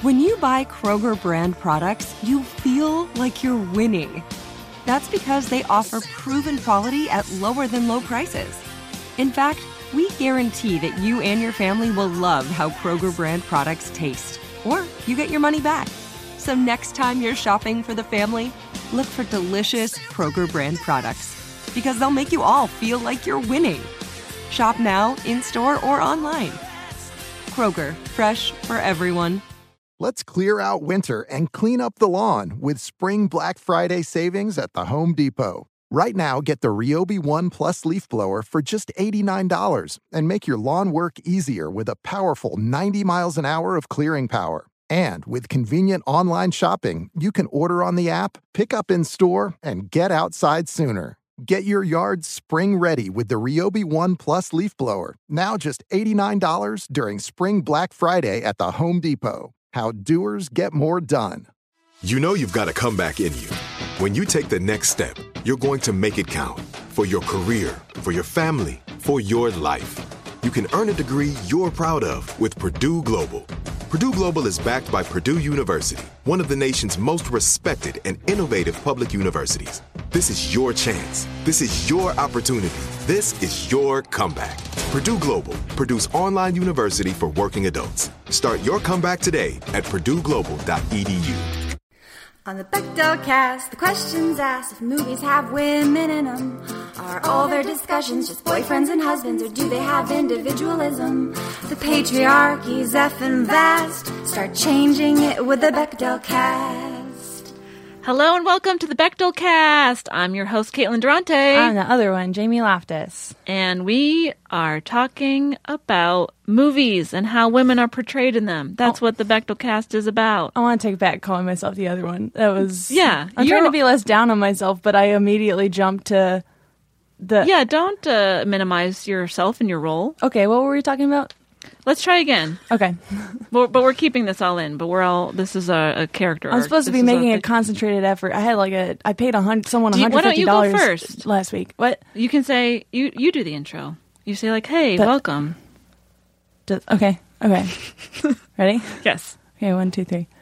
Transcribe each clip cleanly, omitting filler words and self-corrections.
When you buy Kroger brand products, you feel like you're winning. That's because they offer proven quality at lower than low prices. In fact, we guarantee that you and your family will love how Kroger brand products taste, or you get your money back. So next time you're shopping for the family, look for delicious Kroger brand products, because they'll make you all feel like you're winning. Shop now, in-store, or online. Kroger, fresh for everyone. Let's clear out winter and clean up the lawn with Spring Black Friday savings at the Home Depot. Right now, get the Ryobi One Plus leaf blower for just $89 and make your lawn work easier with a powerful 90 miles an hour of clearing power. And with convenient online shopping, you can order on the app, pick up in store, and get outside sooner. Get your yard spring ready with the Ryobi One Plus leaf blower, now just $89 during Spring Black Friday at the Home Depot. How doers get more done. You know you've got a comeback in you. When you take the next step, you're going to make it count. For your career, for your family, for your life. You can earn a degree you're proud of with Purdue Global. Purdue Global is backed by Purdue University, one of the nation's most respected and innovative public universities. This is your chance. This is your opportunity. This is your comeback. Purdue Global, Purdue's online university for working adults. Start your comeback today at purdueglobal.edu. On the Bechdel cast, the questions asked if movies have women in them. Are all their discussions just boyfriends and husbands, or do they have individualism? The patriarchy's effing vast. Start changing it with the Bechdel cast. Hello and welcome to the Bechdel cast. I'm your host, Caitlin Durante. I'm the other one, Jamie Loftus. And we are talking about movies and how women are portrayed in them. That's what the Bechdel cast is about. I want to take back calling myself the other one. That was... Yeah. I'm trying to be less down on myself, but I immediately jumped to the... Yeah, don't minimize yourself and your role. Okay, what were we talking about? Let's try again. Okay. But we're keeping this all in, but this is a character arc. I'm supposed to be making a concentrated effort. I paid someone $150 why don't you go first? Last week. What? You can say, you do the intro. You say like, hey, welcome. Okay. Ready? Yes. Okay, 1, 2, 3.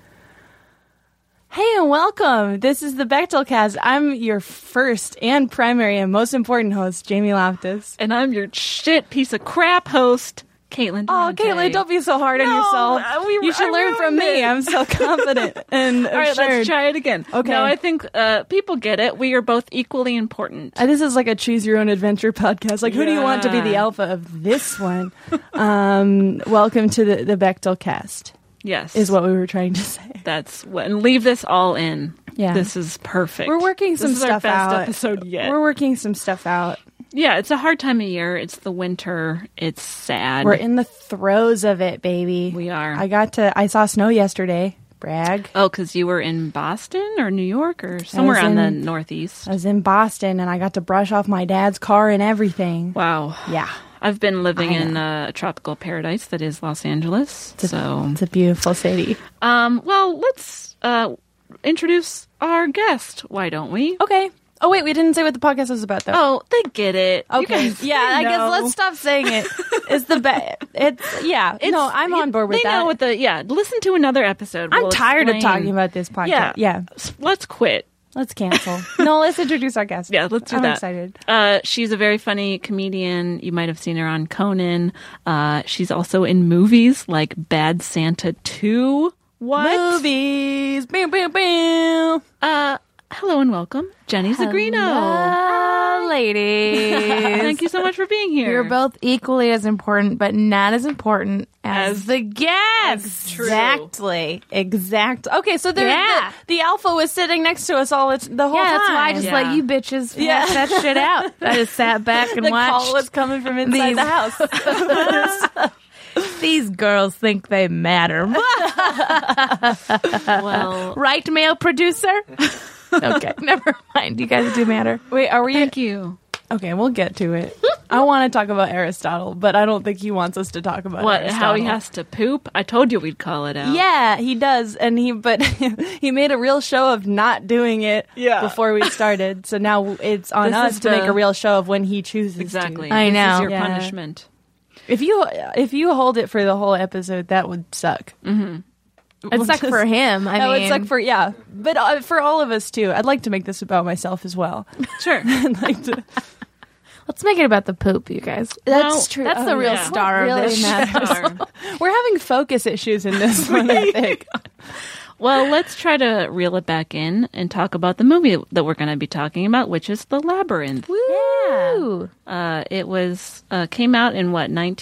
Hey and welcome. This is the Bechdel cast. I'm your first and primary and most important host, Jamie Loftus. And I'm your shit piece of crap host, Caitlin Durante. Oh, Caitlin, don't be so hard on yourself. You should learn from me. I'm so confident and All right, let's try it again. Okay. No, I think people get it. We are both equally important. This is like a choose your own adventure podcast. Like, who do you want to be the alpha of this one? Welcome to the Bechdel cast. Yes. Is what we were trying to say. And leave this all in. Yeah. This is perfect. We're working some stuff out. This is our best episode yet. We're working some stuff out. Yeah, it's a hard time of year. It's the winter. It's sad. We're in the throes of it, baby. We are. I saw snow yesterday. Brag. Oh, because you were in Boston or New York or somewhere on the Northeast. I was in Boston, and I got to brush off my dad's car and everything. Wow. Yeah. I've been living in a tropical paradise that is Los Angeles. It's a beautiful city. Well, let's introduce our guest. Why don't we? Okay. Oh, wait, we didn't say what the podcast was about, though. Oh, they get it. Okay. Yeah, I guess let's stop saying it. It's the best. I'm on board with that. They know listen to another episode. I'm tired of talking about this podcast. Yeah. Let's quit. Let's cancel. No, let's introduce our guest. Yeah, let's do I'm that. I'm excited. She's a very funny comedian. You might have seen her on Conan. She's also in movies like Bad Santa 2. What? Movies. Bam, bam, bam. Hello and welcome, Jenny Zagrino. Hello, ladies. Thank you so much for being here. You're both equally as important, but not as important as the guest. True. Exactly. Okay, so the alpha was sitting next to us the whole time. That's why I just let you bitches hash that shit out. I just sat back and watched. The call was coming from inside the house. These girls think they matter. Well, right, male producer? Okay, never mind. You guys do matter. Wait, are we? Thank you. Okay, we'll get to it. I want to talk about Aristotle, but I don't think he wants us to talk about Aristotle. How he has to poop? I told you we'd call it out. Yeah, he does, but he made a real show of not doing it before we started. So now it's on us to make a real show of when he chooses exactly. to. I know. This is your punishment. If you hold it for the whole episode, that would suck. Mm-hmm. It sucked for him. I That mean, would suck for but for all of us too. I'd like to make this about myself as well. Sure. I'd like to. let's make it about the poop, you guys. That's true. That's the real star of this show. We're having focus issues in this one, I think. Well, let's try to reel it back in and talk about the movie that we're going to be talking about, which is The Labyrinth. Woo! It was came out in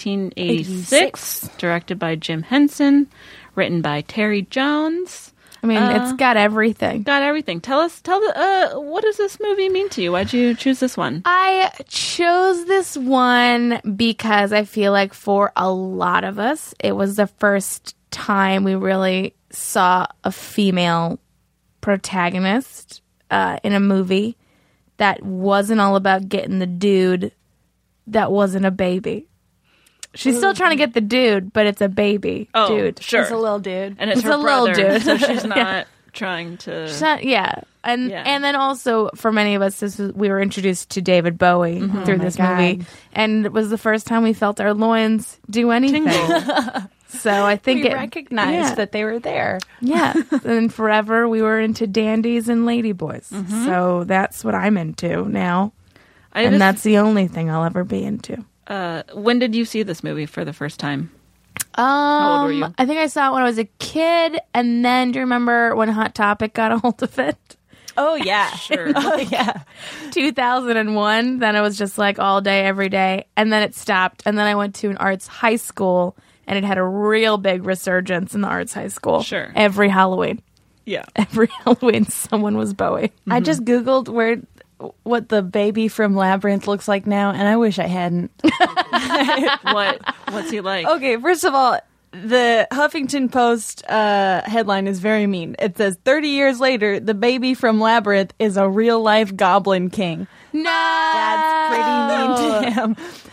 1986, directed by Jim Henson, written by Terry Jones. I mean, it's got everything. Got everything. Tell what does this movie mean to you? Why'd you choose this one? I chose this one because I feel like for a lot of us, it was the first time we really saw a female protagonist in a movie that wasn't all about getting the dude that wasn't a baby. She's still trying to get the dude, but it's a baby dude. Sure. It's a little dude. And it's It's her a little brother, dude. so she's not trying to... And then also for many of us, we were introduced to David Bowie through this movie, and it was the first time we felt our loins do anything. So I think We recognized that they were there. Yeah, and forever we were into dandies and ladyboys. So that's what I'm into now, and that's the only thing I'll ever be into. When did you see this movie for the first time? How old were you? I think I saw it when I was a kid, and then do you remember when Hot Topic got a hold of it? Oh, yeah. Sure. Oh, yeah. 2001. Then it was just like all day, every day, and then it stopped. And then I went to an arts high school, and it had a real big resurgence in the arts high school. Sure. Every Halloween. Yeah. Every Halloween, someone was Bowie. I just Googled what the baby from Labyrinth looks like now, and I wish I hadn't. What's he like? Okay, first of all, the Huffington Post headline is very mean. It says, 30 years later, the baby from Labyrinth is a real-life goblin king. No! That's pretty mean to him.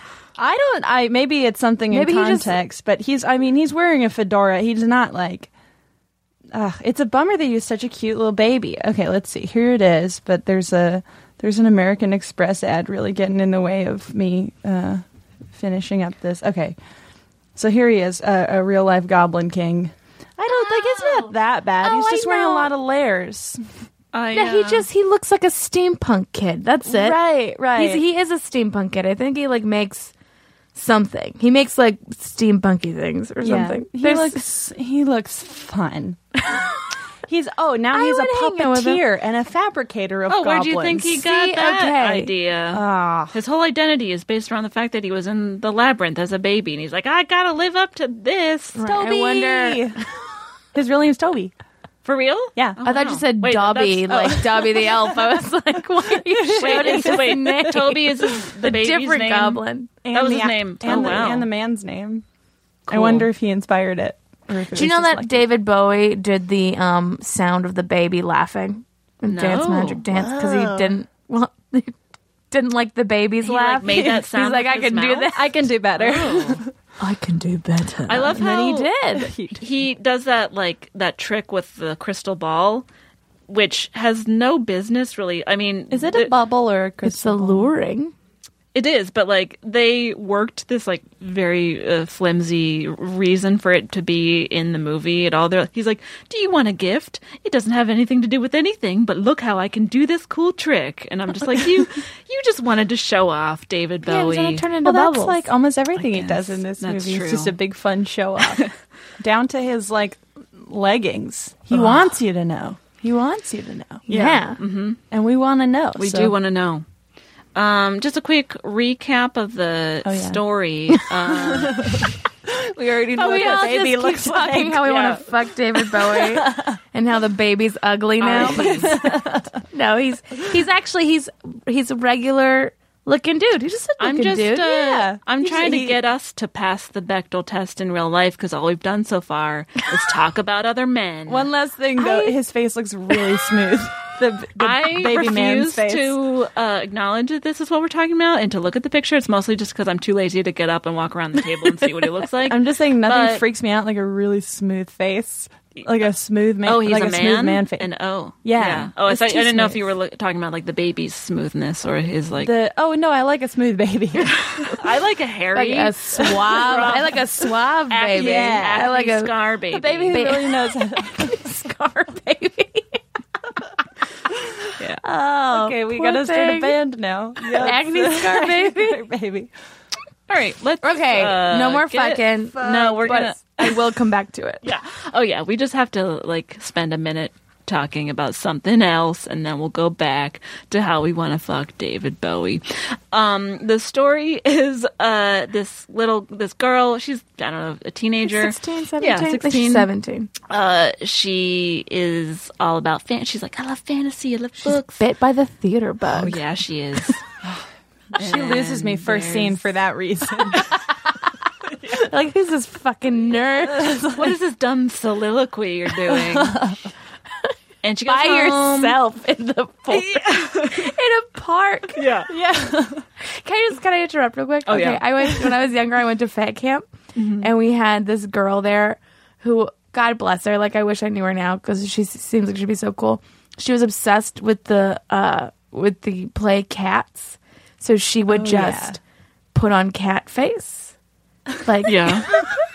Maybe it's something in context, but he's wearing a fedora. He's not like... it's a bummer that he was such a cute little baby. Okay, let's see. Here it is, but there's an American Express ad really getting in the way of me finishing up this. Okay, so here he is, a real life Goblin King. I don't think it's not that bad. He's just wearing a lot of layers. He looks like a steampunk kid. That's it. Right. He is a steampunk kid. I think he like makes something. He makes like steampunky things or something. He looks fun. He's a puppeteer and a fabricator of goblins. Where do you think he got that idea? His whole identity is based around the fact that he was in the labyrinth as a baby, and he's like, I gotta live up to this. Right. Toby! I wonder... His real name's Toby. For real? Yeah. I thought you said Dobby, like Dobby the elf. I was like, why are you shouting his name? Toby is the baby's different name? goblin. That was his name. And the man's name. Cool. I wonder if he inspired it. Do you know that David Bowie did the sound of the baby laughing in Dance Magic Dance because he didn't like the baby's laugh? Like made that sound. He's like, I can do that. I can do better. Oh. I can do better. I love how he did. He does that that trick with the crystal ball, which has no business really. I mean, is it a bubble or a crystal? It's alluring. It is, but they worked this very flimsy reason for it to be in the movie at all. He's like, "Do you want a gift? It doesn't have anything to do with anything, but look how I can do this cool trick." And I'm just like, you just wanted to show off, David Bowie. Yeah, turn into bubbles. That's like almost everything he does in this movie. True. It's just a big fun show off, down to his leggings. He wants you to know. He wants you to know. Yeah. Mm-hmm. And we want to know. We do want to know. Just a quick recap of the story. We already know what the baby looks like. How we want to fuck David Bowie and how the baby's ugly now. No, he's a regular looking dude. He's just a looking dude. I'm trying to get us to pass the Bechdel test in real life because all we've done so far is talk about other men. One last thing, though, his face looks really smooth. The baby man's face. To acknowledge that this is what we're talking about and to look at the picture. It's mostly just because I'm too lazy to get up and walk around the table and see what he looks like. I'm just saying nothing freaks me out like a really smooth face. like a smooth man. Oh, he's like a smooth man. man face. And yeah. Oh, I It's too didn't know if smooth. you were talking about like the baby's smoothness or his like. No, I like a smooth baby. I like a hairy, Like a suave. I like a suave baby. Yeah. I like a scar baby. A baby who really knows how to. scar baby. Yeah. Oh, okay, we poor gotta start a thing. band now. Acne scar baby. baby. All right. Let's. Okay, no more get- fucking. No, we're but gonna. I will come back to it. Yeah. Oh yeah. We just have to like spend a minute talking about something else, and then we'll go back to how we want to fuck David Bowie. The story is this girl. She's I don't know, a teenager. 16, 17? Yeah, I think 16. she's 17. She is all about She's like, I love fantasy. I love books. Bit by the theater bug. Oh yeah, she is. She loses me first scene for that reason. Like, who's this fucking nerd? What is this dumb soliloquy you're doing? And she goes By home. yourself in the in a park. Yeah. Can I interrupt real quick? Oh, okay. yeah. When I was younger, I went to Fat Camp, and we had this girl there who, God bless her, like I wish I knew her now because she seems like she'd be so cool. She was obsessed with the play Cats, so she would just put on cat face, like Yeah.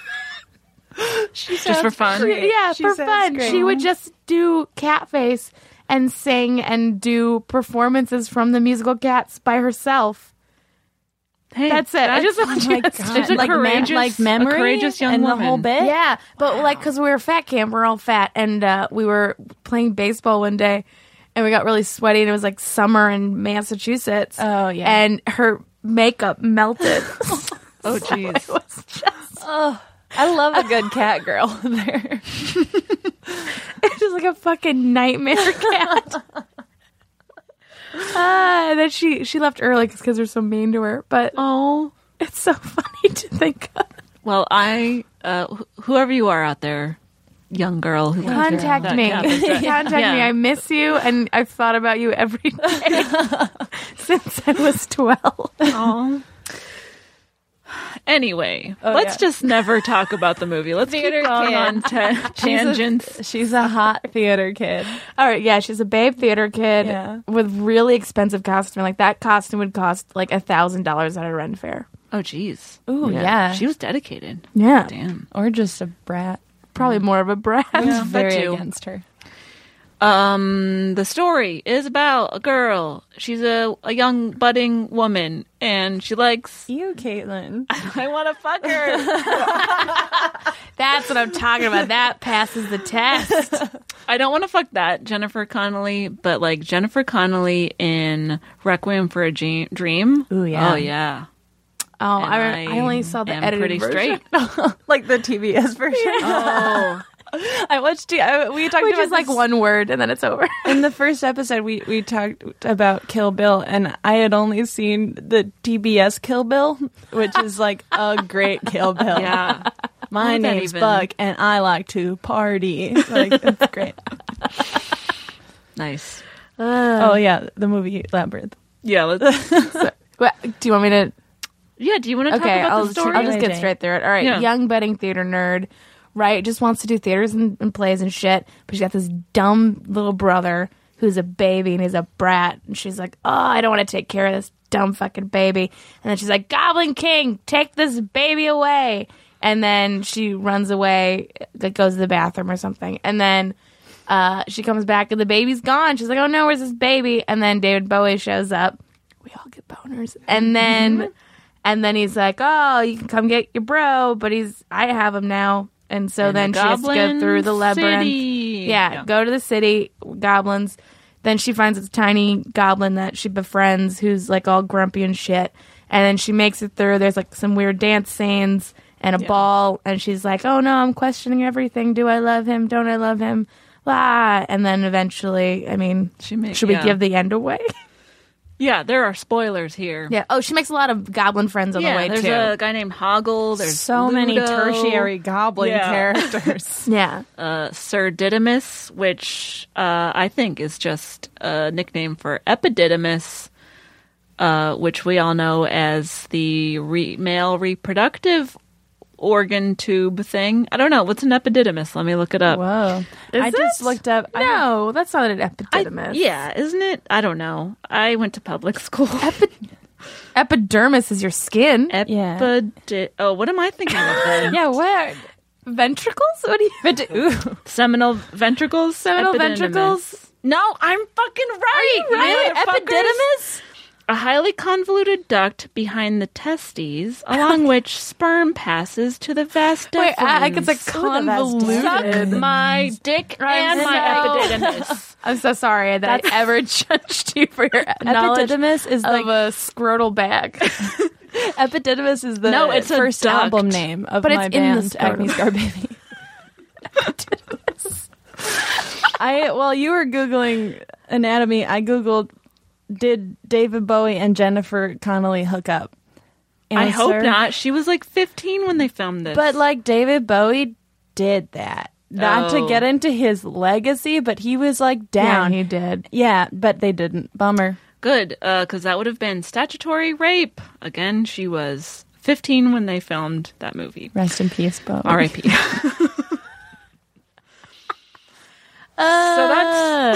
Just for fun. yeah, She for sounds fun. great. She would just do cat face and sing and do performances from the musical Cats by herself. Hey, That's it. I just want you to She's a like courageous, like memory a courageous young and woman. the whole bit. Yeah, but like because we were fat camp, we're all fat, and we were playing baseball one day, and we got really sweaty, and it was like summer in Massachusetts. Oh, yeah. and her makeup melted. Oh, jeez. It was just I love a good cat girl there. it was like a fucking nightmare cat. And then she left early because we're so mean to her. But Oh. it's so funny to think of. Well, whoever you are out there, young girl who went through Contact that me. Catholic dress. Contact me. Yeah. I miss you, and I've thought about you every day since I was 12. Oh. Anyway, let's just never talk about the movie. Let's Theater keep going kid. on tangents. She's a hot theater kid. All right, yeah, she's a babe theater kid Yeah. with really expensive costume. Like that costume would cost like $1,000 at a Ren fair. Oh, jeez. Ooh, yeah. She was dedicated. Yeah, Damn. Or just a brat. probably more of a brat. Yeah. Very that too. against her. The story is about a girl. She's a young budding woman, and she likes. You, Caitlin. I want to fuck her. That's what I'm talking about. That passes the test. I don't want to fuck that Jennifer Connelly, but like Jennifer Connelly in Requiem for a Dream. Ooh, yeah. Oh yeah. Oh, And I only saw the am edited pretty version. straight. Like the TBS version. Oh. I watched. We talked Which about is like this- one word and then it's over. In the first episode, we talked about Kill Bill, and I had only seen the TBS Kill Bill, which is like a great Kill Bill. Yeah. My would that name's even- Buck, and I like to party. Like, it's great. Nice. Oh yeah, the movie Labyrinth. Yeah. Let's. What, do you want me to? Yeah. Do you want to talk Okay, about I'll the story? I'll just get Jane. straight through it. All right, Yeah. young budding theater nerd, right? Just wants to do theaters and plays and shit, but she's got this dumb little brother who's a baby and he's a brat, and she's like, "Oh, I don't want to take care of this dumb fucking baby." And then she's like, "Goblin King, take this baby away." And then she runs away, like goes to the bathroom or something, and then she comes back and the baby's gone. She's like, "Oh no, where's this baby?" And then David Bowie shows up. We all get boners, and then. And then he's like, "Oh, you can come get your bro," but I have him now. And so And then the she has to go Goblin through the labyrinth. City. Yeah, go to the city, goblins. Then she finds this tiny goblin that she befriends who's like all grumpy and shit. And then she makes it through. There's like some weird dance scenes and a ball. And she's like, "Oh no, I'm questioning everything. Do I love him? Don't I love him?" Blah. And then eventually, I mean, should we give the end away? Yeah, there are spoilers here. Yeah. Oh, she makes a lot of goblin friends on the way there's too. a guy named Hoggle. There's So many Ludo, tertiary goblin Yeah. characters. Yeah. Sir Didymus, which I think is just a nickname for Epididymis, which we all know as the male reproductive organ tube thing. I don't know. What's an epididymis? Let me look it up. Whoa. I just looked up. No, that's not an epididymis. Yeah, isn't it? I don't know. I went to public school. Epidermis is your skin. Oh, what am I thinking of then? Yeah, what? Ventricles? What do you... Seminal ventricles? Seminal ventricles? No, I'm fucking right. Really? Epididymis? A highly convoluted duct behind the testes, along which sperm passes to the vas deferens. Wait, I guess it's convoluted. Suck my dick and my epididymis. I'm so sorry that I ever judged you for your knowledge Epididymis is of a scrotal bag. Epididymis is the it's first duct. album name of But my it's in the band, scrotum. Acne Scar Baby. While you were Googling anatomy, I Googled, did David Bowie and Jennifer Connelly hook up? I hope Answer, not. She was like 15 when they filmed this. But like David Bowie did that. Not to get into his legacy, but he was like down. Yeah, he did. Yeah, but they didn't. Bummer. Good, because that would have been statutory rape. Again, she was 15 when they filmed that movie. Rest in peace, Bowie. R.I.P. So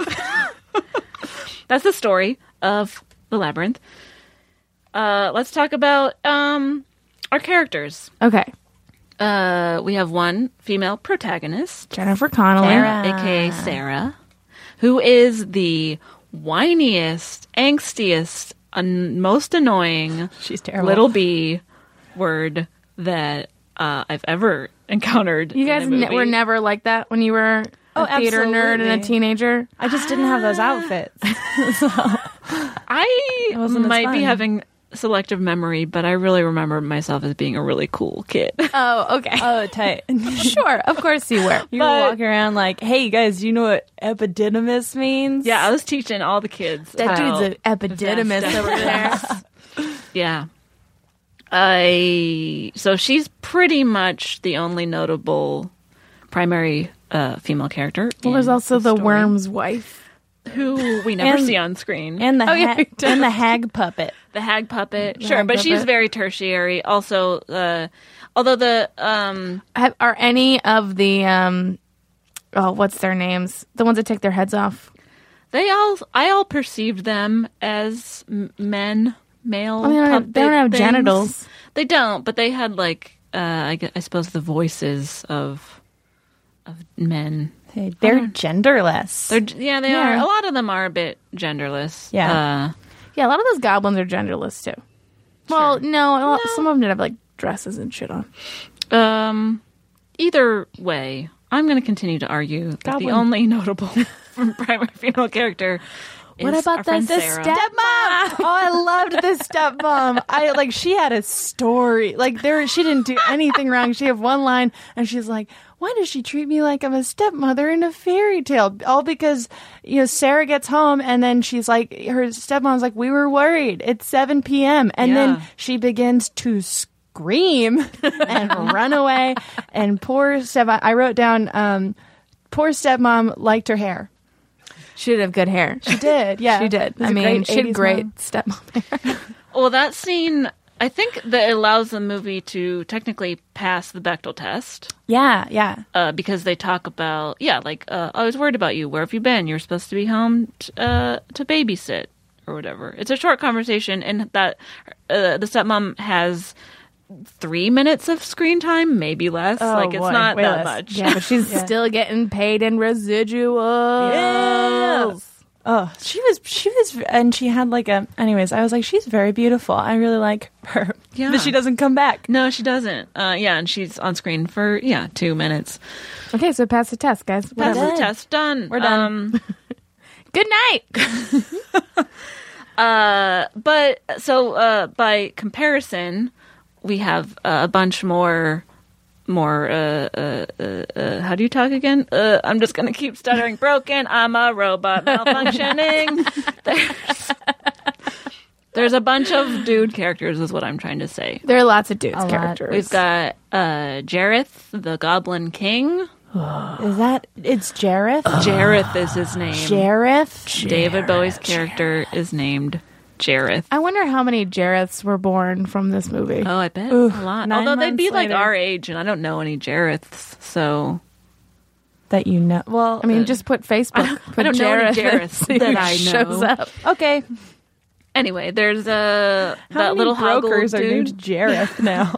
that's the story of The Labyrinth. Let's talk about our characters. Okay. We have one female protagonist, Jennifer Connelly. aka Sarah, who is the whiniest, angstiest, most annoying She's terrible. little bee word that I've ever encountered. You guys in a movie. were never like that when you were a theater nerd and a absolutely. teenager? I just didn't have those outfits. I wasn't as might be fun. having selective memory, but I really remember myself as being a really cool kid. Oh, okay. Oh, tight. Sure, of course you were. You were walking around like, hey, guys, you know what epididymis means? Yeah, I was teaching all the kids. That about dude's an epididymis vas over there. deferens. Yeah. So she's pretty much the only notable primary female character. Well, there's in also the story, worm's wife. who we never And- see on screen. And the, yeah, we did. and the hag puppet. The hag puppet, sure, hag but she's puppet. very tertiary. Also, although the Are any of the what's their names? The ones that take their heads off. I all perceived them as male. Well, they puppet don't have things. genitals. They don't, but they had like I suppose the voices of men. Hey, they're genderless. They are. A lot of them are a bit genderless. Yeah. Yeah, a lot of those goblins are genderless too. Well, no, some of them did have like dresses and shit on. Either way, I'm going to continue to argue that the only notable primary female character is What about our friend the Sarah. stepmom? Oh, I loved the stepmom. She had a story. She didn't do anything wrong. She had one line, and she's like, "Why does she treat me like I'm a stepmother in a fairy tale?" All because Sarah gets home, and then she's like, her stepmom's like, "We were worried. It's 7 p.m." And then she begins to scream and run away. And poor stepmom. I wrote down, poor stepmom liked her hair. She did have good hair. She did, yeah. She did. It was I a mean, great she had 80s great mom. stepmom hair. Well, that scene, I think that it allows the movie to technically pass the Bechdel test. Yeah. Because they talk about, I was worried about you. Where have you been? You're supposed to be home to babysit or whatever. It's a short conversation, and that the stepmom has 3 minutes of screen time, maybe less. It's boy, not way that less. much. Yeah, but she's still getting paid in residuals. Yeah. Oh, she was, and she had anyways, I was like, she's very beautiful. I really like her. Yeah. But she doesn't come back. No, she doesn't. And she's on screen for, 2 minutes. Okay, so pass the test, guys. Pass Whatever. the test. Done. We're done. Good night. By comparison, we have a bunch more how do you talk again? I'm just gonna keep stuttering. Broken. I'm a robot malfunctioning. There's a bunch of dude characters is what I'm trying to say. There are lots of dudes lot. characters. We've got Jareth, the Goblin King. It's Jareth? Jareth is his name. Jareth? David Bowie's character is named Jareth. I wonder how many Jareths were born from this movie. Oh, I bet Ooh, a lot. 9 Although they'd be months later. like our age, and I don't know any Jareths, so That you know. Well, I mean, just put Facebook. I don't know any Jareth Jareths and see that who I shows know. up. okay. Anyway, there's How that many little brokers Hoggle are named dude. Jareth now?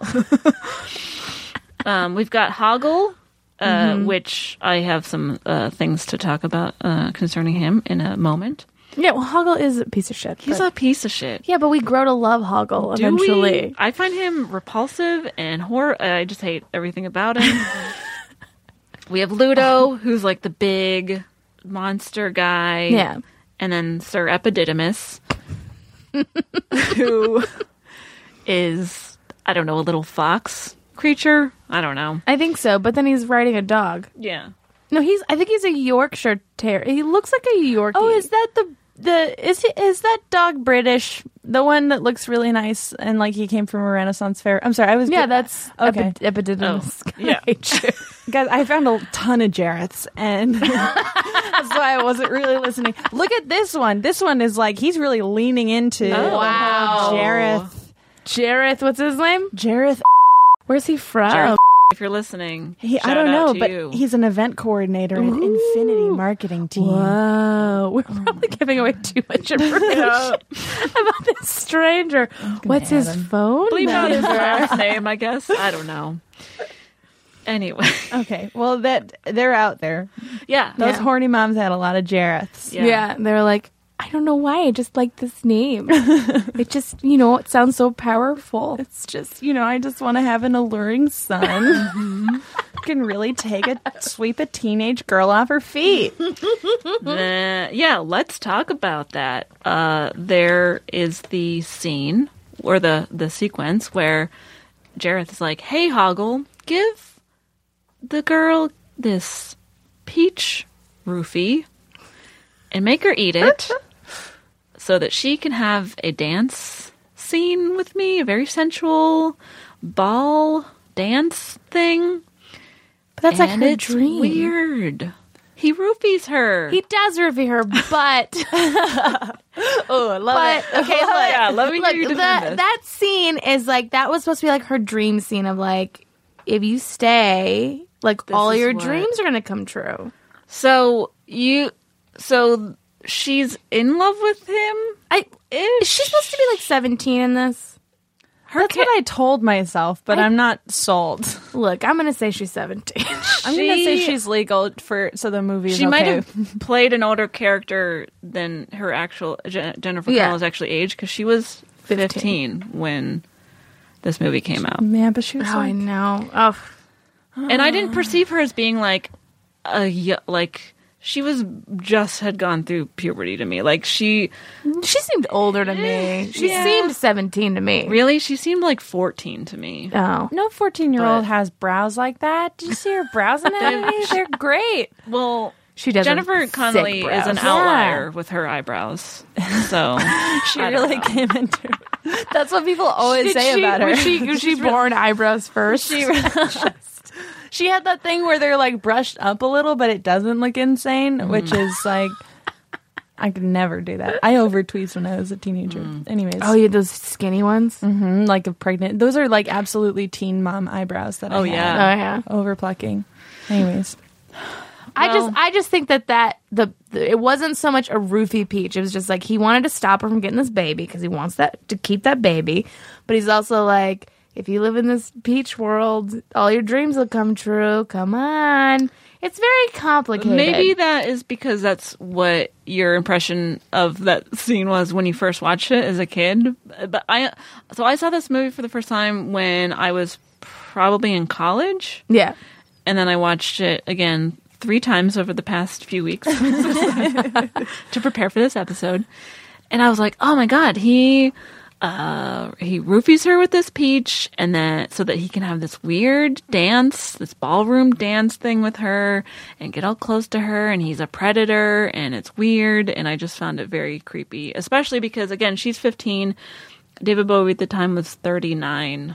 We've got Hoggle, which I have some things to talk about concerning him in a moment. Yeah, well, Hoggle is a piece of shit. He's but- a piece of shit. Yeah, but we grow to love Hoggle Do eventually. we? I find him repulsive and I just hate everything about him. We have Ludo, who's like the big monster guy. Yeah. And then Sir Epididymis, who is, I don't know, a little fox creature. I don't know. I think so, but then he's riding a dog. Yeah. No, I think he's a Yorkshire Terrier. He looks like a Yorkie. Oh, is that is that dog British? The one that looks really nice and like he came from a Renaissance fair. I'm sorry, I was that's okay. Epididymis. Oh, yeah. Guys, I found a ton of Jareths, and that's why I wasn't really listening. Look at this one. This one is like he's really leaning into the whole wow. Jareth. What's his name? Jareth. Where's he from? Jareth, if you're listening, I shout don't out know, to but you. he's an event coordinator at Infinity Marketing Team. Whoa. We're probably giving away too much information about this stranger. What's his add him. phone Bleep out his number? last name, I guess. I don't know. Anyway. Okay, well they're out there. Yeah. Those Yeah. horny moms had a lot of Jareths. Yeah. They're like, I don't know why. I just like this name. It just, it sounds so powerful. It's just, I just want to have an alluring son who can really sweep a teenage girl off her feet. Yeah, let's talk about that. There is the scene, or the sequence, where Jareth is like, hey, Hoggle, give the girl this peach roofie and make her eat it so that she can have a dance scene with me, a very sensual ball dance thing. But that's like And her it's dream. weird. He roofies her. He does roofie her, but Oh, I love it. okay, look, Yeah, let me hear you defend this. that scene is like that was supposed to be like her dream scene of like if you stay, like This all is your what- dreams are gonna come true. So she's in love with him. Is she supposed to be like 17 in this? That's what I told myself, but I'm not sold. Look, I'm gonna say she's 17. I'm going to say she's legal so the movie is She okay. might have played an older character than her actual Jennifer Yeah. Connelly's actually age, because she was 15 when this movie came out, Yeah, but she was Oh, I like, know. Oh, and I didn't perceive her as being like she was just had gone through puberty to me. Like she seemed older to me. She Yeah. seemed 17 to me. really, she seemed like 14 to me. Oh. no 14-year-old But- has brows like that. Did you see her brows anatomy? They're great. Well, She does. Jennifer Connelly is an brows. outlier with her eyebrows, so She I don't really know. came into it. That's what people always say about her. Was she born eyebrows first? She had that thing where they're like brushed up a little, but it doesn't look insane, which is like, I could never do that. I over-tweezed when I was a teenager. Anyways. Oh, you had those skinny ones? Like a pregnant. Those are like absolutely teen mom eyebrows that I Oh, had. yeah. Oh, yeah. Over plucking. Anyways. I just think that it wasn't so much a roofie peach. It was just like he wanted to stop her from getting this baby because he wants that to keep that baby. But he's also like, if you live in this peach world, all your dreams will come true. Come on. It's very complicated. Maybe that is because that's what your impression of that scene was when you first watched it as a kid. But I saw this movie for the first time when I was probably in college, Yeah. and then I watched it again 3 times over the past few weeks to prepare for this episode. And I was like, oh my God, he roofies her with this peach, and then so that he can have this weird dance, this ballroom dance thing with her and get all close to her, and he's a predator, and it's weird, and I just found it very creepy, especially because, again, she's 15. David Bowie at the time was 39.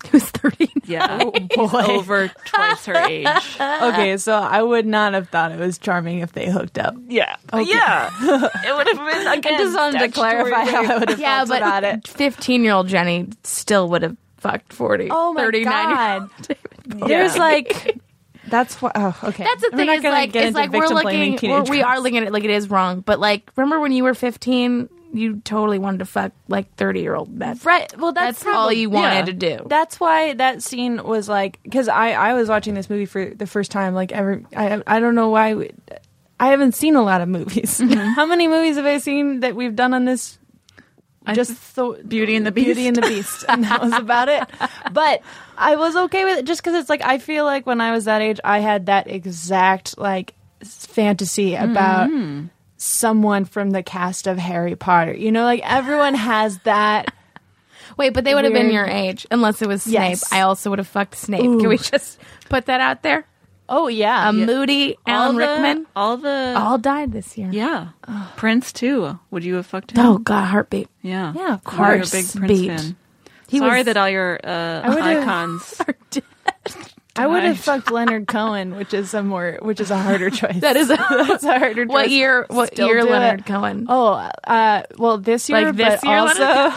Who's 13? Yeah. He's over twice her age. Okay, so I would not have thought it was charming if they hooked up. Yeah. Okay. Yeah. It would have been, again, I just wanted to clarify how I would have felt about it. 15-year-old Jenny still would have fucked 40. Oh my 39-year-old God. There's like... That's what. Oh, okay. That's the thing. It's like we're looking. We are looking at it like it is wrong. But like, remember when you were 15, you totally wanted to fuck like 30-year-old men. Right. Well, that's all you wanted to do. That's why that scene was like, because I was watching this movie for the first time. Like I don't know why. I haven't seen a lot of movies. How many movies have I seen that we've done on this? Just the Beauty and the Beast. Beauty and the Beast, and that was about it. But I was okay with it just because it's like I feel like when I was that age, I had that exact like fantasy about someone from the cast of Harry Potter. You know, like everyone has that. Wait, but they would have been your age unless it was Snape. Yes. I also would have fucked Snape. Ooh. Can we just put that out there? Oh yeah, Moody, Alan Rickman, all died this year. Yeah, Prince too. Would you have fucked him? Oh God, heartbeat. Yeah, of course. You're a big Prince fan. Sorry that all your icons are dead. I would have fucked Leonard Cohen, which is a harder choice. That's a harder choice. What year Leonard Cohen? Oh, well, this year, like this but year, also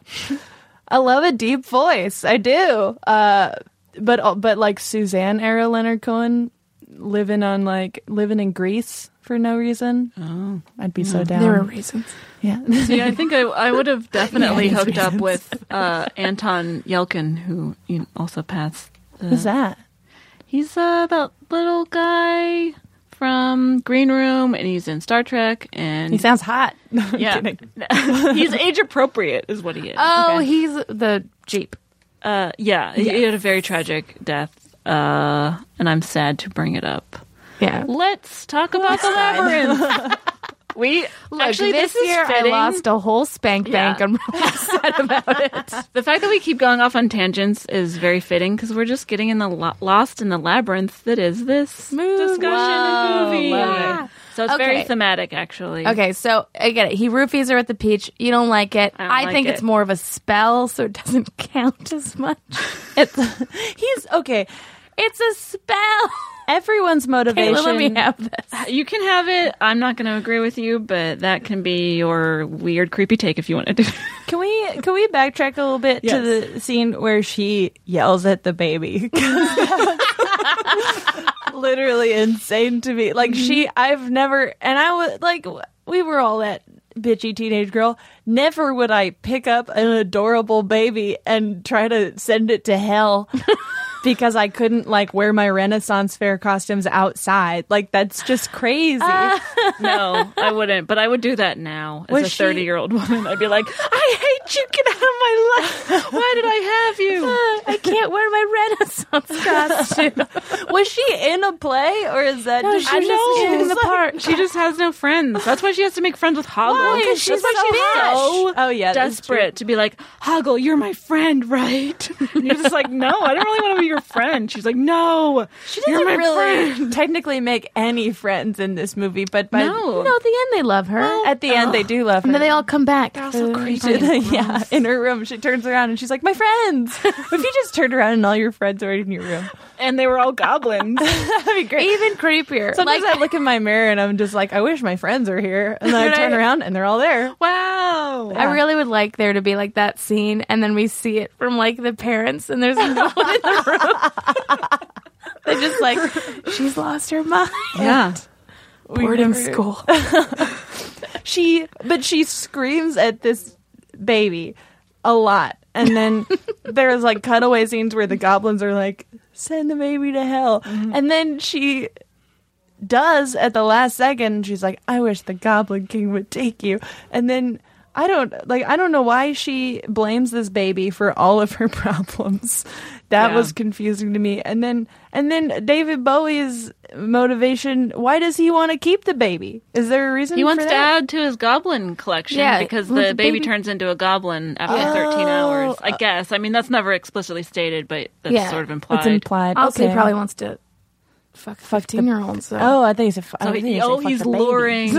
I love a deep voice. I do. But like Suzanne era Leonard Cohen living in Greece for no reason. Oh, I'd be so down. There were reasons. Yeah. See, I think I would have definitely hooked up with Anton Yelkin, who also passed. Who's that? He's that little guy from Green Room, and he's in Star Trek. And he sounds hot. No, yeah, he's age appropriate, is what he is. Oh, okay. He's the Jeep. Yeah, he had a very tragic death, and I'm sad to bring it up. Yeah, let's talk about the labyrinth. Actually, this year I lost a whole spank bank. I'm really upset about it. The fact that we keep going off on tangents is very fitting because we're just getting in the lost in the labyrinth that is this discussion and movie. Yeah. So it's very thematic, actually. Okay, so I get it. He roofies her at the peach. You don't like it. I think it's more of a spell, so it doesn't count as much. He's okay. It's a spell. Everyone's motivation. Kayla, let me have this. You can have it. I'm not going to agree with you, but that can be your weird, creepy take if you want to do it. Can we backtrack a little bit to the scene where she yells at the baby? Literally insane to me. Like I've never, and I was like, we were all that bitchy teenage girl. Never would I pick up an adorable baby and try to send it to hell. Because I couldn't like wear my Renaissance fair costumes outside. Like that's just crazy. No, I wouldn't. But I would do that now as a 30-year-old woman. I'd be like, I hate you. Get out of my life. Why did I have you? I can't wear my Renaissance costume. Was she in a play or is that just in the part? She just has no friends. That's why she has to make friends with Hoggle. Because she's so desperate to be like, Hoggle, you're my friend, right? And you're just like, no, I don't really want to be your friend. She's like, no, she doesn't really technically make any friends in this movie, but at the end they love her. Well, at the end they do love her, and then they all come back. They're all so creepy. Yeah, in her room, she turns around and she's like, my friends. If you just turned around and all your friends were in your room, and they were all goblins, that'd be great. Even creepier. Sometimes I look in my mirror and I'm just like, I wish my friends were here, and then I turn around and they're all there. Wow. Yeah. I really would like there to be like that scene, and then we see it from like the parents, and there's no one in the room. They're just like, she's lost her mind. Yeah. Boarding school. She screams at this baby a lot. And then there's like cutaway scenes where the goblins are like, send the baby to hell. Mm-hmm. And then she does at the last second. She's like, I wish the Goblin King would take you. And then I don't know why she blames this baby for all of her problems. That was confusing to me. And then David Bowie's motivation, why does he want to keep the baby? Is there a reason he wants for to that? add to his goblin collection because the baby turns into a goblin after 13 hours. I guess. I mean, that's never explicitly stated, but that's sort of implied. It's implied. Also, he probably wants to fuck 15-year-olds. So. Oh, I think he's luring.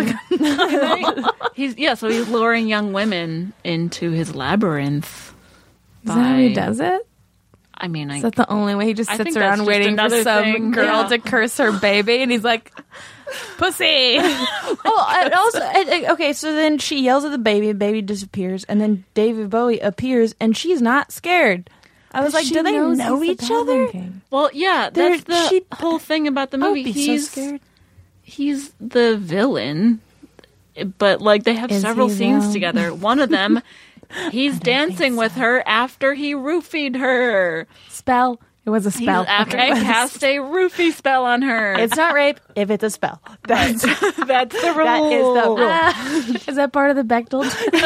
So he's luring young women into his labyrinth. Is that how he does it? I mean, Is that the only way? He just sits around waiting for some girl to curse her baby, and he's like, pussy. And also, okay, so then she yells at the baby disappears, and then David Bowie appears, and she's not scared. I was like, do they know each other? Well, yeah, that's the whole thing about the movie. I would be so scared. He's the villain, but like they have several scenes together. One of them, he's dancing with her after he roofied her. Spell. It was a spell. After he cast a roofie spell on her. It's not rape if it's a spell. That's the rule. That is the rule. Is that part of the Bechdel?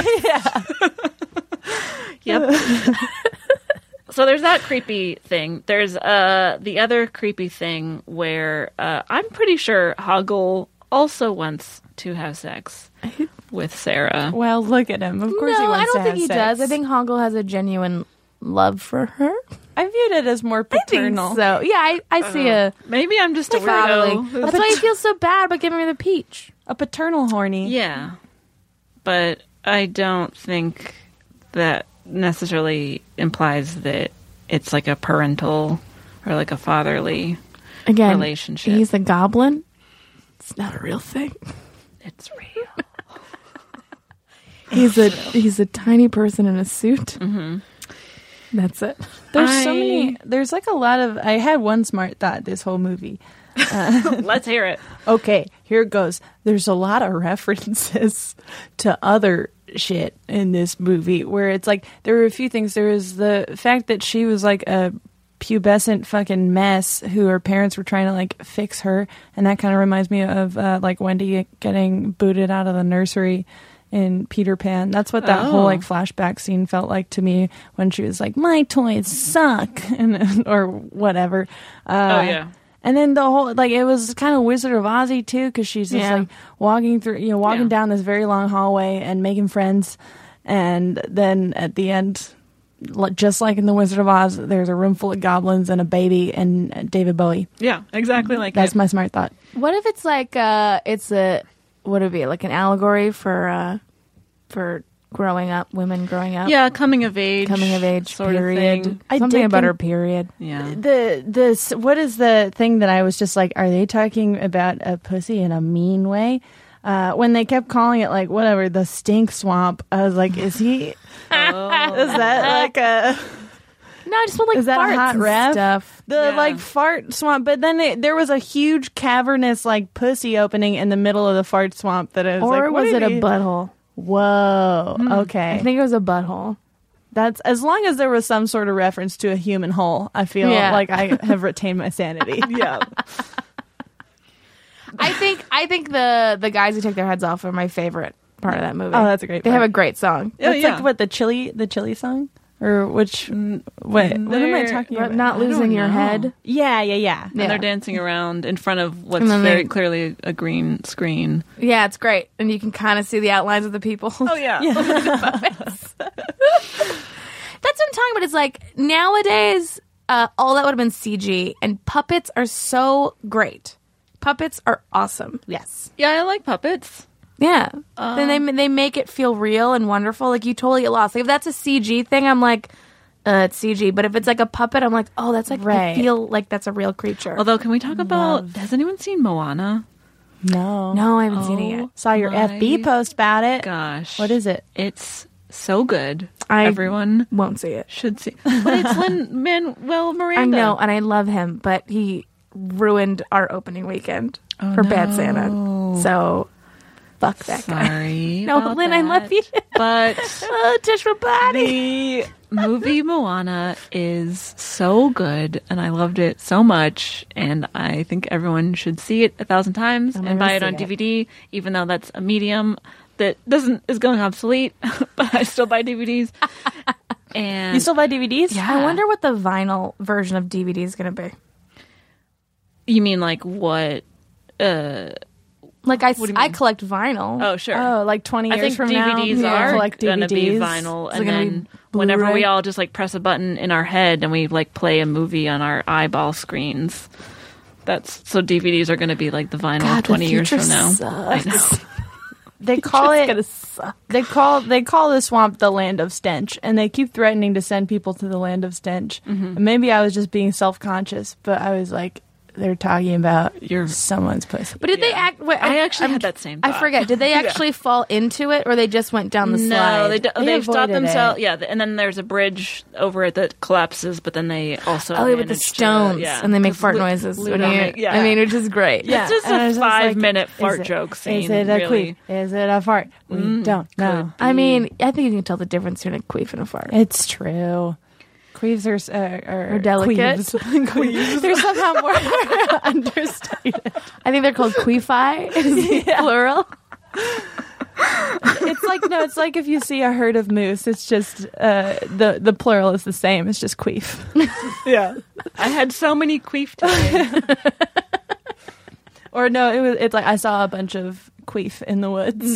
Yeah. Yep. So there's that creepy thing. There's the other creepy thing where I'm pretty sure Hoggle also wants to have sex with Sarah. Well, look at him. Of course he wants to have sex. I don't think he does. I think Hoggle has a genuine love for her. I viewed it as more paternal. I think so. Yeah, I see a... Maybe I'm just a weirdo. That's why he feels so bad about giving her the peach. A paternal horny. Yeah. But I don't think that necessarily implies that it's like a parental or like a fatherly relationship. He's a goblin. It's not a real thing. It's real. He's a tiny person in a suit. Mm-hmm. That's it. There's so many. There's like a lot of. I had one smart thought this whole movie. Let's hear it. Okay, here it goes. There's a lot of references to other shit in this movie where it's like there were a few things. There was the fact that she was like a pubescent fucking mess who her parents were trying to like fix her, and that kind of reminds me of like Wendy getting booted out of the nursery in Peter Pan. That's what that whole like flashback scene felt like to me when she was like, "My toys suck," and or whatever. Yeah. And then the whole, like, it was kind of Wizard of Ozzy, too, because she's just, like, walking through, walking down this very long hallway and making friends. And then at the end, just like in the Wizard of Oz, there's a room full of goblins and a baby and David Bowie. Yeah, exactly like That's my smart thought. What if it's like, what would it be, like an allegory for growing up, women growing up? Yeah, coming of age sort period. of thing. Something about her period. Yeah. What is the thing that I was just like, are they talking about a pussy in a mean way? When they kept calling it like whatever, the stink swamp, I was like, is he? Is that like a? No, I just felt like is that farts a hot and ref? Stuff. Like fart swamp, but then there was a huge cavernous like pussy opening in the middle of the fart swamp that I was or like, was it a butthole? Whoa. Okay. I think it was a butthole. That's as long as there was some sort of reference to a human hole, I feel like I have retained my sanity. Yeah. I think the guys who take their heads off are my favorite part of that movie. Oh, that's a great part. They have a great song. It's like what the chili song? Or which what am I talking about? Not losing your head. Yeah. And they're dancing around in front of what's very clearly a green screen. Yeah, it's great. And you can kind of see the outlines of the people. Oh, yeah. That's what I'm talking about. It's like nowadays, all that would have been CG, and puppets are so great. Puppets are awesome. Yes. Yeah, I like puppets. Yeah. Then they make it feel real and wonderful. Like, you totally get lost. Like, if that's a CG thing, I'm like, it's CG. But if it's like a puppet, I'm like, oh, that's like, I feel like that's a real creature. Although, can we talk about, has anyone seen Moana? No, I haven't seen it yet. Saw your FB post about it. Gosh. What is it? It's so good. Everyone won't see it. Should see. But it's Lin-Manuel Miranda. I know, and I love him, but he ruined our opening weekend for Bad Santa. So... fuck that guy. Sorry. No, Lynn, I love you. But touch my body. The movie Moana is so good, and I loved it so much, and I think everyone should see it 1,000 times and buy it on DVD, even though that's a medium that is going obsolete, but I still buy DVDs. And you still buy DVDs? Yeah. I wonder what the vinyl version of DVD is going to be. You mean like what? Like I collect vinyl. Oh, sure. Oh, like 20 years I think from DVDs now, are collect going to be DVDs. vinyl, Is it and gonna then be whenever Blu-ray? we all just like press a button in our head and we like play a movie on our eyeball screens. So DVDs are going to be like the vinyl God, 20 the years future from now. sucks. I know. They call It's it. gonna suck. They call the swamp the land of stench, and they keep threatening to send people to the land of stench. And maybe I was just being self-conscious, but I was like, they're talking about someone's pussy. But did they act? Wait, I actually had that same thought. I forget. Did they actually fall into it, or they just went down the slide? No, they stopped avoided themselves. it. Yeah, and then there's a bridge over it that collapses, but then they also with the managed to- stones, yeah, and they make 'cause fart Lu- noises. Ludo When you, make- yeah. I mean, which is great. It's just And I a was just like, 5-minute fart is it- joke scene. Is it a really. queef? Is it a fart? We don't know. I mean, I think you can tell the difference between a queef and a fart. It's true. Queefs are delicate. Queefs. Queefs. They're somehow more understated. I think they're called queefy, plural. It's like if you see a herd of moose, it's just the plural is the same. It's just queef. Yeah, I had so many queef today. Or no, it's like I saw a bunch of queef in the woods.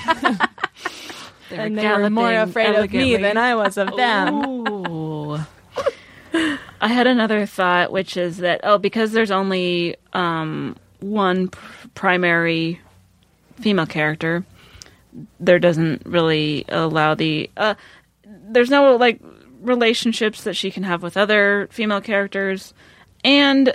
And they were more afraid of me than I was of them. Ooh. I had another thought, which is that because there's only one primary female character, there doesn't really allow the there's no like relationships that she can have with other female characters, and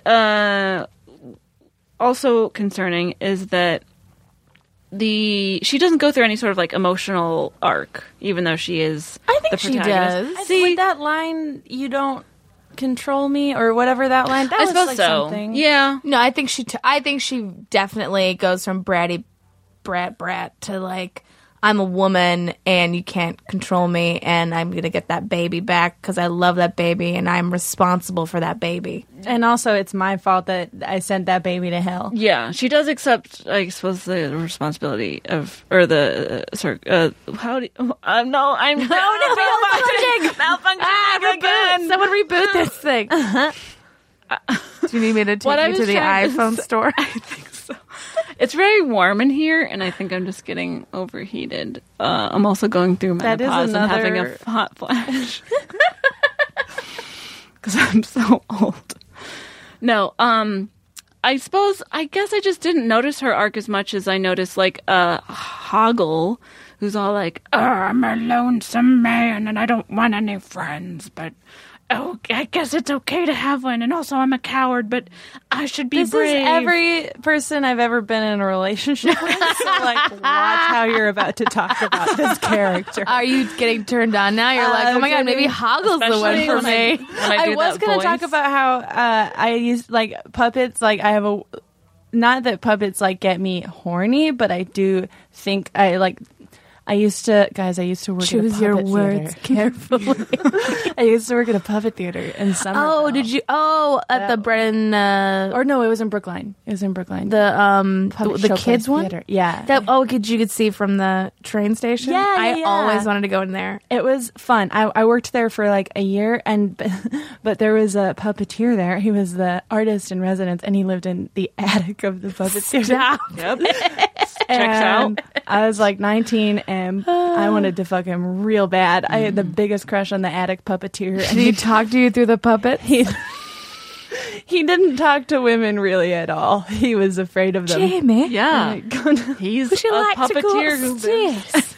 also concerning is that she doesn't go through any sort of like emotional arc, even though she is. I think the she protagonist. does. See, with that line, you don't control me, or whatever that line. That I was suppose like so. something. Yeah. No, I think she definitely goes from brat to like, I'm a woman and you can't control me, and I'm gonna get that baby back because I love that baby and I'm responsible for that baby. And also, it's my fault that I sent that baby to hell. Yeah, she does accept, I suppose, the responsibility of, or the, how do you, I'm malfunctioning again. Someone reboot this thing. Do you need me to take you to the iPhone store? I think so. It's very warm in here, and I think I'm just getting overheated. I'm also going through That is menopause and having another- a hot flash. Because I'm so old. No, I guess I just didn't notice her arc as much as I noticed, like, Hoggle, who's all like, I'm a lonesome man and I don't want any friends, but I guess it's okay to have one, and also I'm a coward, but I should be This brave. is every person I've ever been in a relationship with. So, like, watch how you're about to talk about this character. Are you getting turned on now? You're like, oh my god, maybe Hoggle's the one Especially for when I- me. when I I do was that going to voice. talk about how I use like puppets. Like I have a, not that puppets like get me horny, but I do think I used to work at a Choose puppet your words theater. carefully. I used to work at a puppet theater in Somerville. Oh, did you? Oh, at the Brennan, Or no, it was in Brookline. It was in Brookline. the Puppet kids Showplace one. Theater. Yeah. That you could see from the train station. Yeah, I yeah. always wanted to go in there. It was fun. I worked there for like a year, but there was a puppeteer there. He was the artist in residence, and he lived in the attic of the puppet theater. Stop. Yep. Checks out. I was like 19, and I wanted to fuck him real bad. I had the biggest crush on the attic puppeteer. Did And he talk to you through the puppet? he didn't talk to women really at all. He was afraid of them. Jamie, Yeah. He's would you a like to go puppeteer who upstairs?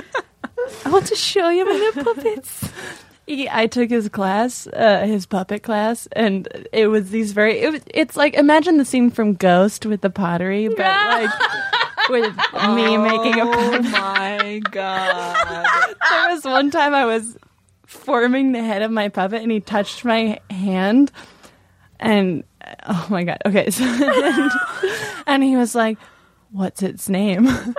I want to show you my new puppets. I took his class, his puppet class, and it was these it's like, imagine the scene from Ghost with the pottery, but like with me making a puppet. Oh my god. There was one time I was forming the head of my puppet, and he touched my hand, and oh my god. Okay, so and he was like, "What's its name?" And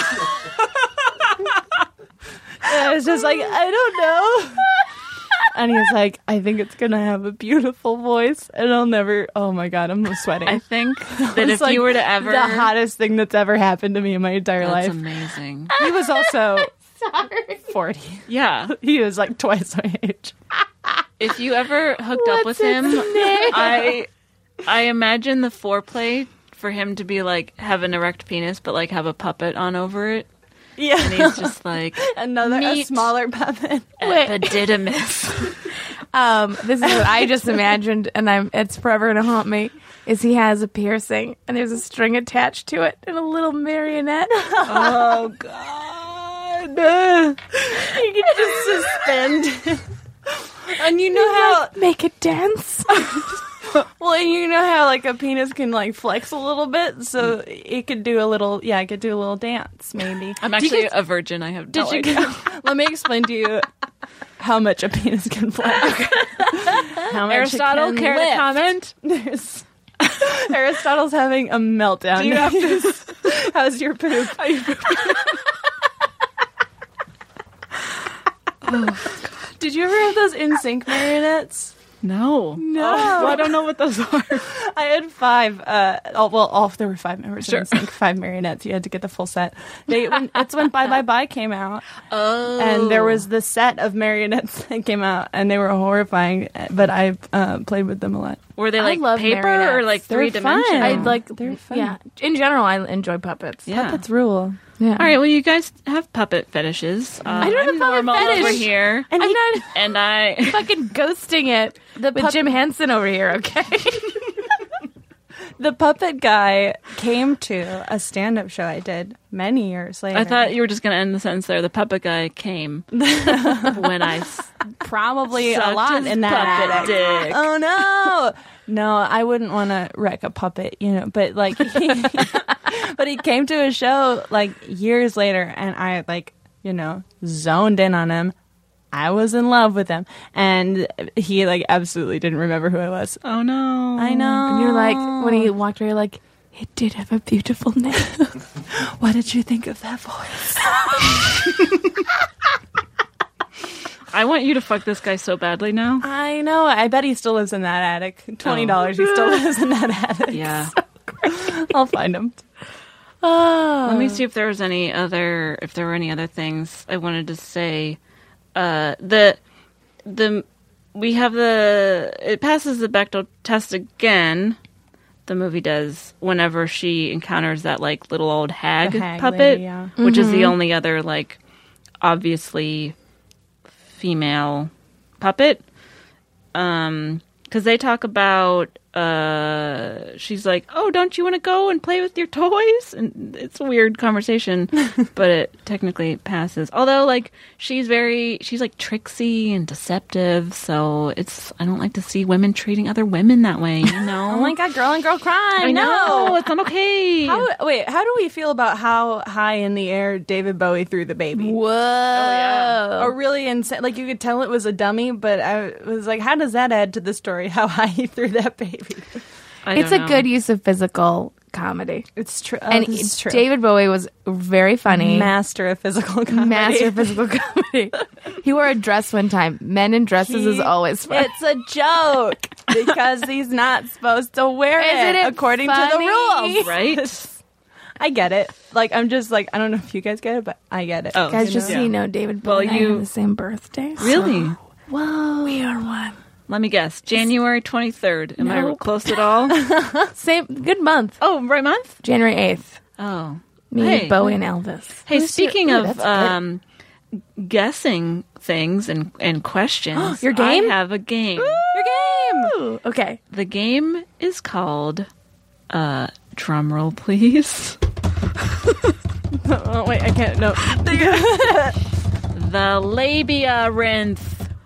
I was just like, "I don't know." And he was like, "I think it's gonna have a beautiful voice," and I'll never. Oh my god, I'm sweating. I think that It's if like you were to ever, the hottest thing that's ever happened to me in my entire that's life. amazing. He was also 40. Yeah. He was like twice my age. If you ever hooked up with him, I imagine the foreplay for him to be like have an erect penis, but like have a puppet on over it, Yeah, and he's just like a Meet smaller puppet. epididymis. This is what I just imagined, and it's forever gonna haunt me. is he has a piercing and there's a string attached to it and a little marionette. Oh, God. You can just suspend. And you know how make it dance. well, and you know how like a penis can like flex a little bit, so it could do a little dance maybe. I'm actually a virgin. I have no idea. Let me explain to you how much a penis can flex. How much Aristotle, care to comment? There's Aristotle's having a meltdown. Do you have to? How's your poop? Are you pooping? Oh, God. Did you ever have those NSYNC marionettes? No. Oh, I don't know what those are. I had 5. There were 5 members of NSYNC, 5 marionettes. You had to get the full set. It's when Bye Bye Bye came out. Oh. And there was the set of marionettes that came out, and they were horrifying, but I played with them a lot. Were they like love paper marionettes. or like They're 3-dimensional? They're fun. Yeah. In general, I enjoy puppets. Yeah. Puppets rule. Yeah. All right, well, you guys have puppet fetishes. I don't have I'm a puppet normal fetish. over here. I'm not And I... fucking ghosting it with Jim Henson over here, okay? The puppet guy came to a stand-up show I did many years later. I thought you were just going to end the sentence there. The puppet guy came when I probably a sucked lot his in that puppet dick. Oh no. No, I wouldn't want to wreck a puppet, but like but he came to a show like years later and I like, zoned in on him. I was in love with him and he like absolutely didn't remember who I was. Oh no. I know. And you're like, when he walked away, you're like, it did have a beautiful name. What did you think of that voice? I want you to fuck this guy so badly now. I know. I bet he still lives in that attic. $20. He still lives in that attic. Yeah. I'll find him. Let me see if there were any other things I wanted to say. It passes the Bechdel test again. The movie does whenever she encounters that like little old hag puppet, lady, yeah. which is the only other like obviously female puppet. Because they talk about she's like, oh, don't you want to go and play with your toys? And it's a weird conversation, but it technically passes. Although, like, she's like tricksy and deceptive, so I don't like to see women treating other women that way, Oh my God, girl and girl crime. I know, it's not okay. How do we feel about how high in the air David Bowie threw the baby? Whoa. yeah. Or really insane. Like, you could tell it was a dummy, but I was like, how does that add to the story, how high he threw that baby? It's a good use of physical comedy. It's true. And this is true. David Bowie was very funny. Master of physical comedy. He wore a dress one time. Men in dresses is always fun. It's a joke because he's not supposed to wear Isn't it according to the funny? rules. Right? I get it. Like, I'm just like, I don't know if you guys get it, but I get it. Oh, Guys, just so you know, David Bowie and I have the same birthday. Really? Whoa. We are one. Let me guess. January 23rd. Am I close at all? Same. Good month. Oh, right month? January 8th. Oh. Me, Hey. Bowie, and Elvis. Hey, speaking of that's guessing things and questions, Your game? I have a game. Your game. Okay. The game is called drum roll, please. Oh, wait, I can't. No. The labyrinth.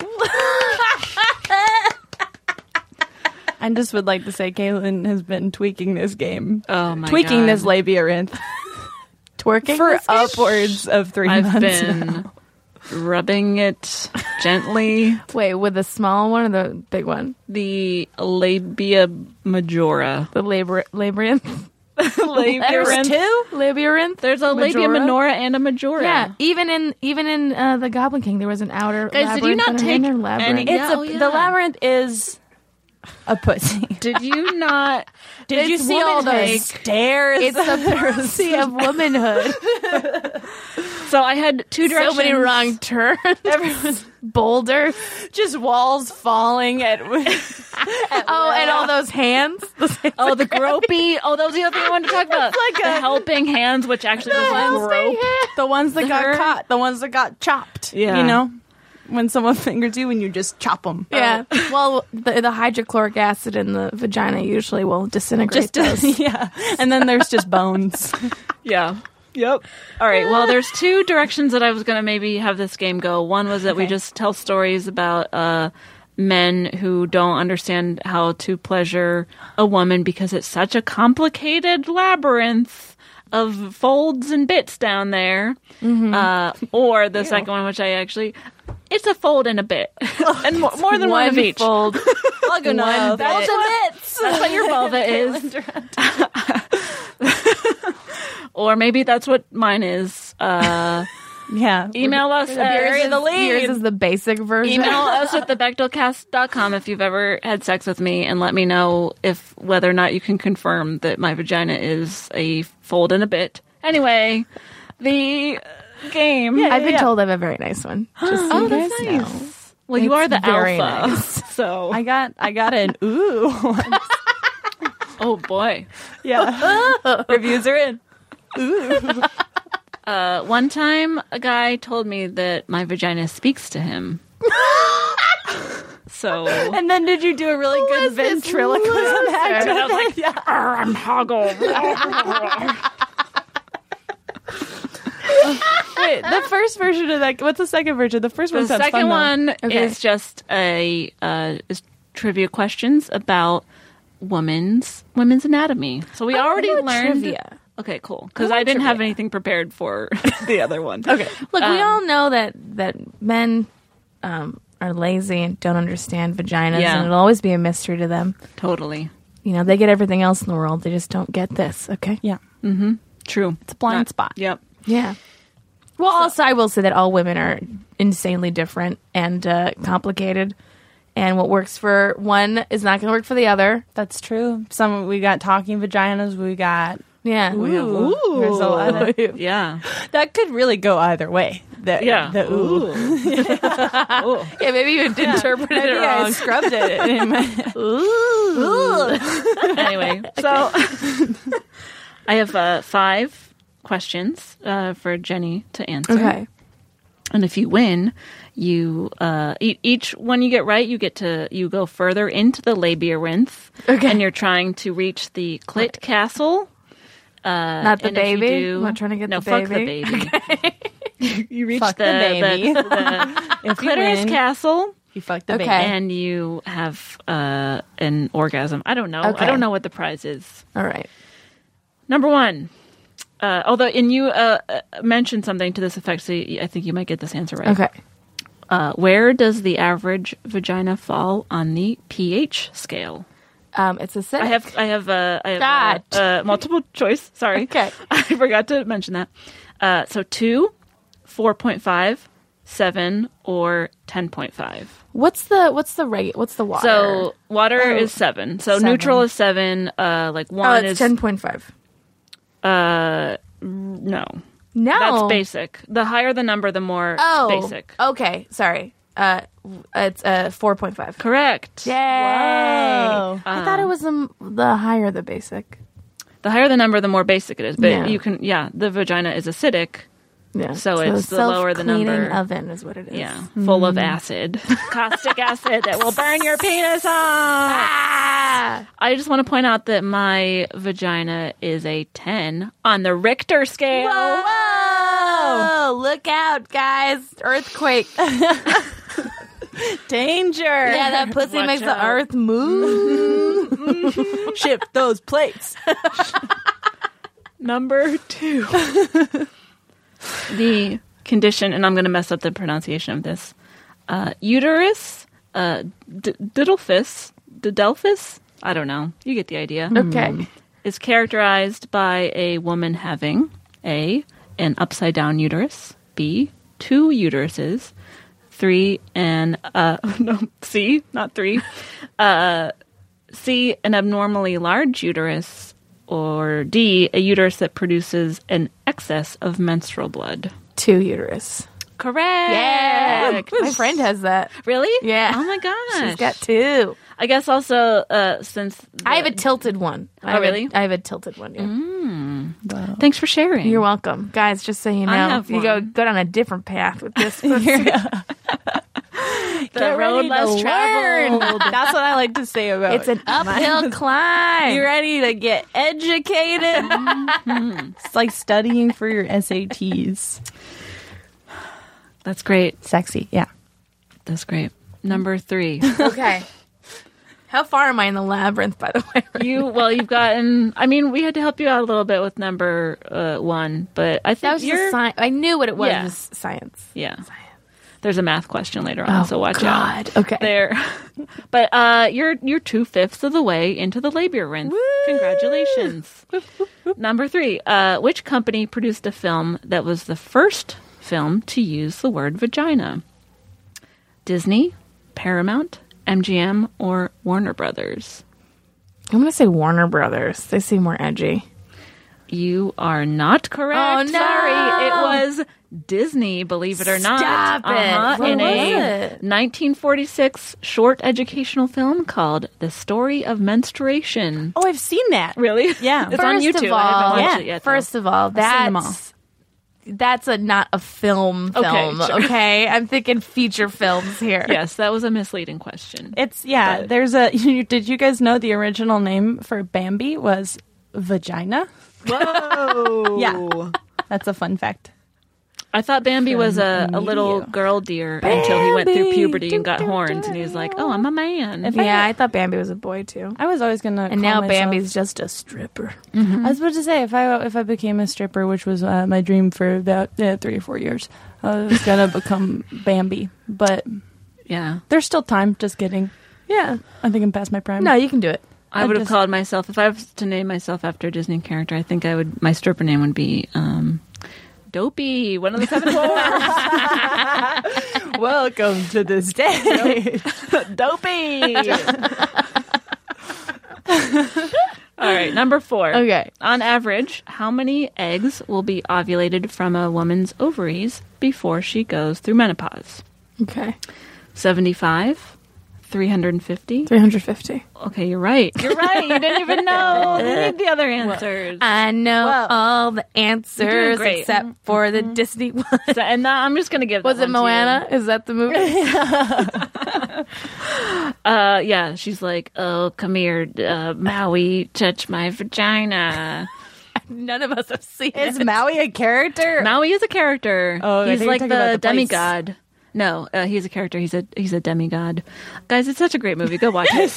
I just would like to say Kaylin has been tweaking this game. Oh my tweaking God. this labyrinth Twerking for this game? upwards of 3 I've months been now. rubbing it gently. Wait, with the small one or the big one? The labia majora. The labyrinth. Labyrinth. Labyrinth. There's a labia Majora? minora and a majora. Yeah, even in the Goblin King, there was an outer. Guys, did you labyrinth not and an take inner labyrinth. any- The labyrinth is a pussy. Did you not? Did you It's see all those womanhood. stairs? It's the pussy of womanhood. So I had two directions. So many wrong turns. Everyone's boulder. just walls falling at And all those hands. Oh, the gropey. Oh, that was the other thing I wanted to talk about. like the a- helping hands, which actually was grope. the ones that got Her- caught, the ones that got chopped. Yeah. You know? when someone fingers you and you just chop them. Yeah. Well, the hydrochloric acid in the vagina usually will disintegrate those. Yeah. And then there's just bones. Yeah. Yep. All right. Well, there's two directions that I was going to maybe have this game go. One was that we just tell stories about men who don't understand how to pleasure a woman because it's such a complicated labyrinth of folds and bits down there. Or the second one, which it's a fold and a bit. And more than one of each. Fold. Plug enough. That's what your vulva is. Or maybe that's what mine is. Yeah. Email us at Yours is the basic version. Email us at thebechdelcast.com if you've ever had sex with me and let me know whether or not you can confirm that my vagina is a fold and a bit. Anyway, the game. I've been told I have a very nice one. Just so you guys know. Well, you are the very alpha. nice. So I got an ooh. oh boy. Yeah. Reviews are in. Ooh. One time, a guy told me that my vagina speaks to him. So, and then did you do a really good ventriloquism act? I was like, I'm Hoggle. Wait, the first version of that. What's the second version? The first one. The second one is just is trivia questions about women's anatomy. So we already learned trivia. Okay, cool. Because I didn't have anything prepared for the other one. Okay. Look, we all know that men are lazy and don't understand vaginas, and it'll always be a mystery to them. Totally. You know, they get everything else in the world. They just don't get this, okay? Yeah. Mm-hmm. True. It's a blind spot. Yep. Yeah. Well, also, I will say that all women are insanely different and complicated. And what works for one is not going to work for the other. That's true. We got talking vaginas. We got... Yeah. Ooh. There's a lot of... Yeah. That could really go either way. The ooh. Yeah, maybe you interpreted it wrong. I scrubbed it in my... Ooh. Anyway, so I have 5 questions for Jenny to answer. Okay. And if you win, you each one you get right, you go further into the labyrinth. Okay. And you're trying to reach the clit castle. Not the baby? I'm not trying to get the baby? Fuck the baby. Okay. You reach Fuck the baby. the clitoris castle. You fucked the baby. And you have an orgasm. I don't know. Okay. I don't know what the prize is. All right. Number 1. And you mentioned something to this effect, so I think you might get this answer right. Okay. Where does the average vagina fall on the pH scale? It's acidic. I have multiple choice. Sorry. Okay. I forgot to mention that. So 2, 4.5, 7, or 10.5. What's the rate? What's the water? So water is 7. So 7. Neutral is 7. 1 it's is 10.5. No. No. That's basic. The higher the number, the more basic. Okay. Sorry. It's 4.5. Correct. Yay! Whoa. I thought it was the higher the basic. The higher the number, the more basic it is. But Yeah. you can, the vagina is acidic. Yeah. So it's the lower the number. Self-cleaning oven is what it is. Yeah. Full of acid. Caustic acid that will burn your penis off. Ah! I just want to point out that my vagina is a 10 on the Richter scale. Whoa! Look out, guys! Earthquake. Danger. Yeah, that pussy Watch makes out. the earth move. Ship those plates. Number 2. The condition, and I'm going to mess up the pronunciation of this, uterus, didelphys, I don't know. You get the idea. Okay. Is characterized by a woman having A, an upside-down uterus, B, 2 uteruses, 3, C, not 3, C, an abnormally large uterus, or D, a uterus that produces an excess of menstrual blood. 2 uterus. Correct. Yeah. My friend has that. Really? Yeah. Oh my gosh. She's got 2. I guess also since I have a tilted one. Really? I have a tilted one. Yeah. Thanks for sharing. You're welcome, guys. Just so you know, have you go one. down a different path with this. The road less traveled. That's what I like to say about it. It's an uphill climb. You ready to get educated? It's like studying for your SATs. That's great. Sexy, yeah. That's great. Number 3. Okay. How far am I in the labyrinth, by the way? You've gotten... I mean, we had to help you out a little bit with number 1, but I think That was just science. I knew what it was. Yeah. It was science. Yeah. There's a math question later on, so watch out. Okay. There. But you're 2/5 of the way into the labyrinth. Woo! Congratulations. Number 3. Which company produced a film that was the first film to use the word vagina? Disney, Paramount, MGM, or Warner Brothers? I'm going to say Warner Brothers. They seem more edgy. You are not correct. Oh, no. Sorry. It was Disney, believe it or not. Stop it. What in was a it? 1946 short educational film called The Story of Menstruation. Oh, I've seen that. Really? Yeah. It's on YouTube. I haven't watched it yet, though. First of all, seen them all. that's not a film. Okay, sure. Okay, I'm thinking feature films here. Yes, that was a misleading question. It's, yeah, But- there's a... Did you guys know the original name for Bambi was vagina? Whoa. Yeah. That's a fun fact. I thought Bambi was a little girl deer until he went through puberty and got horns, and he was like, "Oh, I'm a man." Yeah, I thought Bambi was a boy too. I was always gonna, And now Bambi's just a stripper. I was about to say if I became a stripper, which was my dream for about 3 or 4 years, I was gonna become Bambi. But Yeah, there's still time. Just kidding. Yeah. I think I'm past my prime. No, you can do it. I would have just- called myself if I was to name myself after a Disney character. I think I would. My stripper name would be Dopey, one of the 7 dwarfs. Welcome to this day. Dopey. All right, number 4. Okay. On average, how many eggs will be ovulated from a woman's ovaries before she goes through menopause? Okay. 75, 350. 350. Okay, you're right. You're right. You didn't even know. You need the other answers. I know Well, all the answers great. except for the Disney one. So, and I'm just going to give that Was it one to you. Moana? Is that the movie? Yeah, she's like, "Oh, come here, Maui, touch my vagina." None of us have seen Is it. Maui a character? Maui is a character. Oh, I he's think like you're talking about the the place. demigod. No, he's a character. He's a demigod. Guys, it's such a great movie. Go watch it.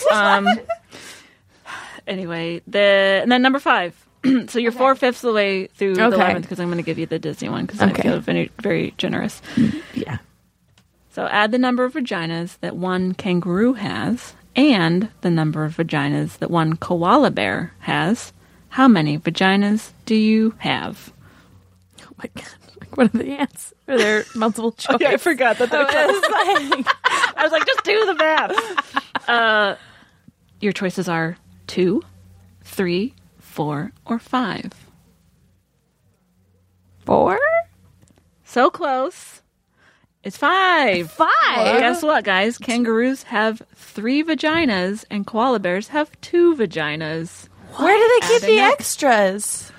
Anyway, and then number 5. So you're 4/5 of the way through the Okay. labyrinth because I'm going to give you the Disney one because I Okay. feel very, very generous. Yeah. So add the number of vaginas that one kangaroo has and the number of vaginas that one koala bear has. How many vaginas do you have? Oh my god. Like, what are the answers? Are there multiple choice? I forgot that. I was like, just do the math. Your choices are 2, 3, 4, or 5. 4? So close. It's 5. 5? Guess what, guys? Kangaroos have 3 vaginas and koala bears have 2 vaginas. Where do they keep Adding the up. extras?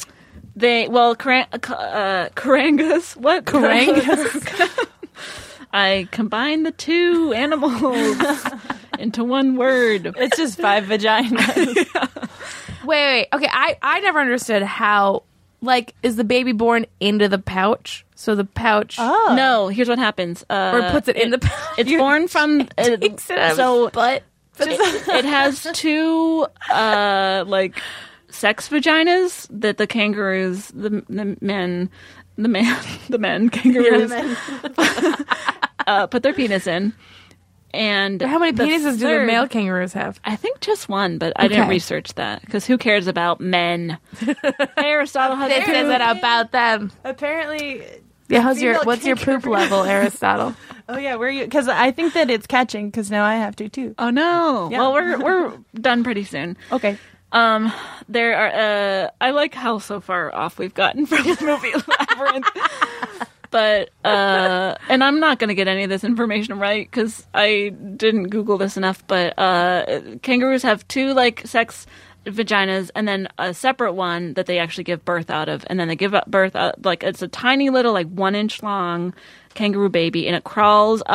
Karangas. What? Karangas. I combined the 2 animals into one word. It's just 5 vaginas. Wait. Okay, I never understood how, like, is the baby born into the pouch? So the pouch... Oh. No, here's what happens. Or puts it in the pouch? It's born from... Takes it out of so his butt. it has 2 sex vaginas that the kangaroos, the men kangaroos put their penis in. And How many the penises do the third- male kangaroos have? I think just one, but I didn't Okay. research that because who cares about men? Aristotle has This isn't about them. Apparently... Yeah, Female what's your poop level, Aristotle? Oh, yeah, where are you? Because I think that it's catching, because now I have to, too. Oh no! Yeah. Well, we're done pretty soon. Okay. There are. I like how so far off we've gotten from the movie Labyrinth. But and I'm not going to get any of this information right because I didn't Google this enough. But kangaroos have 2 sex vaginas and then a separate one that they actually give birth out of, and then they give birth out it's a tiny little 1 inch long kangaroo baby, and it crawls up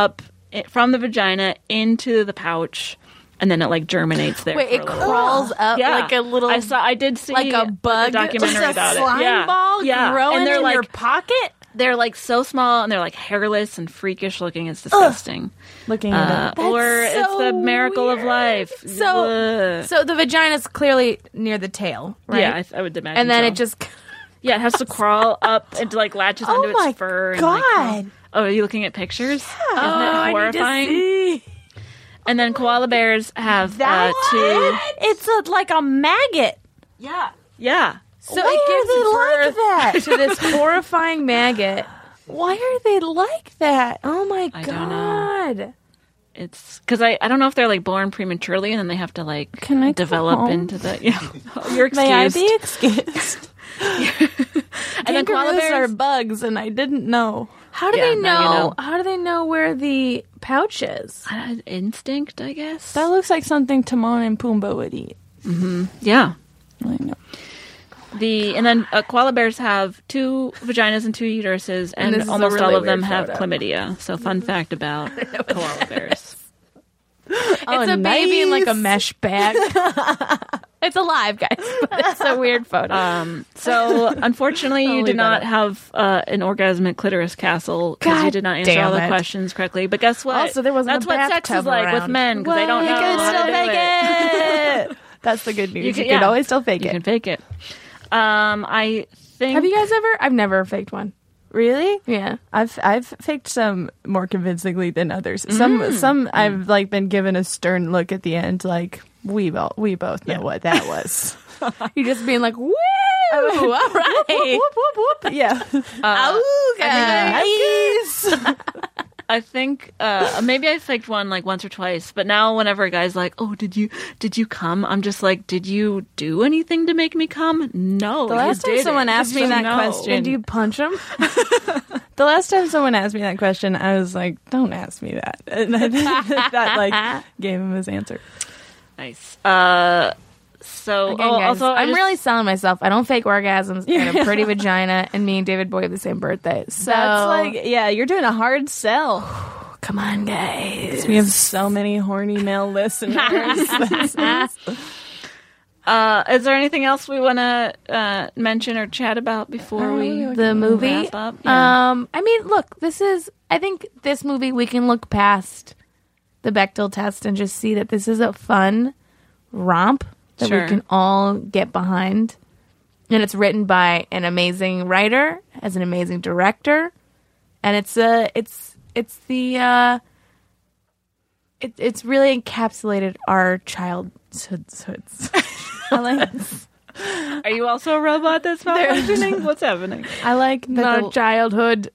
from the vagina into the pouch, and then it like germinates there. Wait, it crawls up like a little. I did see like a bug, a documentary just a about slime it. ball growing and they're in like, your pocket. They're like so small, and they're like hairless and freakish looking. It's disgusting. Looking at it. Or so it's the miracle of weird. life. So the vagina's clearly near the tail, right? Yeah, I would imagine. and then so. it just. it has to crawl up and like latches onto its fur. And, like, God. are you looking at pictures? Isn't it I need to horrifying? see. And then koala bears have two. It's like a maggot. Yeah. So Why it gives are they like birth to this horrifying maggot. Why are they like that? Oh my I don't know. God. It's because I don't know if they're like born prematurely and then they have to like Can I go develop home? into the. Yeah. You're excused. May I be excused? And then koala Kangaroos bears are bugs, and I didn't know. How do Yeah, they now you know? know. How do they know where the pouch is? instinct, I guess. That looks like something Timon and Pumbaa would eat. Yeah. I know. And then koala bears have 2 vaginas and 2 uteruses, and this is a almost really all of weird them have photo. chlamydia. So, fun fact about koala bears. It's a baby in like a mesh bag. It's alive, guys. But it's a weird photo. So, unfortunately, you leave did not that have an orgasmic clitoris castle because you God did not answer damn all the it. questions correctly. But guess what? Also, there wasn't That's a what sex is bathtub like with around. men because they don't You know can how still to do fake it. it. That's the good news. You can- can yeah. always still fake You it. can fake it. I think. Have you guys ever? I've never faked one. Really? Yeah. I've faked some more convincingly than others. Some I've like been given a stern look at the end, like we both know what that was. You're just being like, woo! All right. Yeah. I think maybe I faked one like once or twice, but now whenever a guy's like, "Oh, did you come?" I'm just like, "Did you do anything to make me come?" No. The last time someone asked me that question, And do you punch him? the last time someone asked me that question, I was like, "Don't ask me that." And I think that like gave him his answer. Nice. So Again, guys, also, I'm really selling myself. I don't fake orgasms and a pretty vagina, and me and David Bowie have the same birthday. So That's like, yeah, you're doing a hard sell. come on, guys. We have so many horny male listeners. Is there anything else we want to mention or chat about before we The movie. wrap up? Yeah. I mean, look, I think this movie, we can look past the Bechdel test and just see that this is a fun romp that Sure. we can all get behind. And it's written by an amazing writer, as an amazing director, and it's really encapsulated our childhoods. I like Are you also a robot that's malfunctioning? What's happening? I like that our childhood.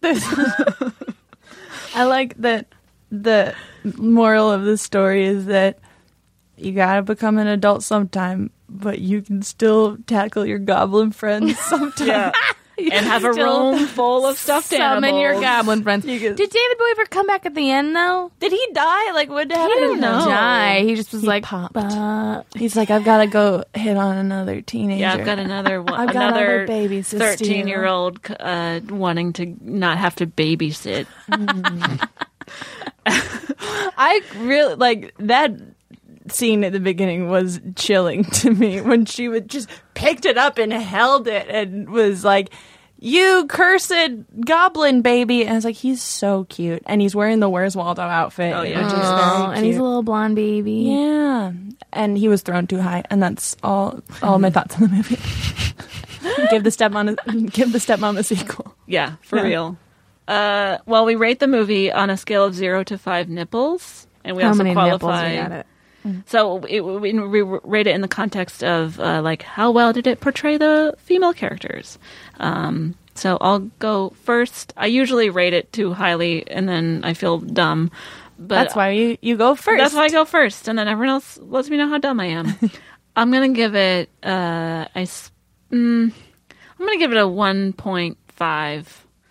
I like that the moral of the story is that you gotta become an adult sometime, but you can still tackle your goblin friends sometime. Yeah. And have a Still room full of stuffed animals. Summon your goblin friends. You can- Did David Bowie ever come back at the end, though? Did he die? Like, what He happened? didn't die. He just was He like, popped. He's like, I've got to go hit on another teenager. Yeah, I've got another one. I've got another other babies to steal. 13-year-old wanting to not have to babysit. I really like that scene at the beginning was chilling to me when she would just picked it up and held it and was like, "You cursed goblin baby," and I was like, he's so cute, and he's wearing the Where's Waldo outfit. Oh, yeah. which is very oh, and he's a cute. little blonde baby. Yeah, and he was thrown too high, and that's all my thoughts on the movie. give the stepmom a sequel. Yeah, for real. Well, we rate the movie on a scale of 0 to 5 nipples, and we How also many nipples qualify. we got it? So we rate it in the context of like how well did it portray the female characters. So I'll go first. I usually rate it too highly, and then I feel dumb. But That's why you go first. That's why I go first, and then everyone else lets me know how dumb I am. I'm gonna give it I'm gonna give it a 1.5,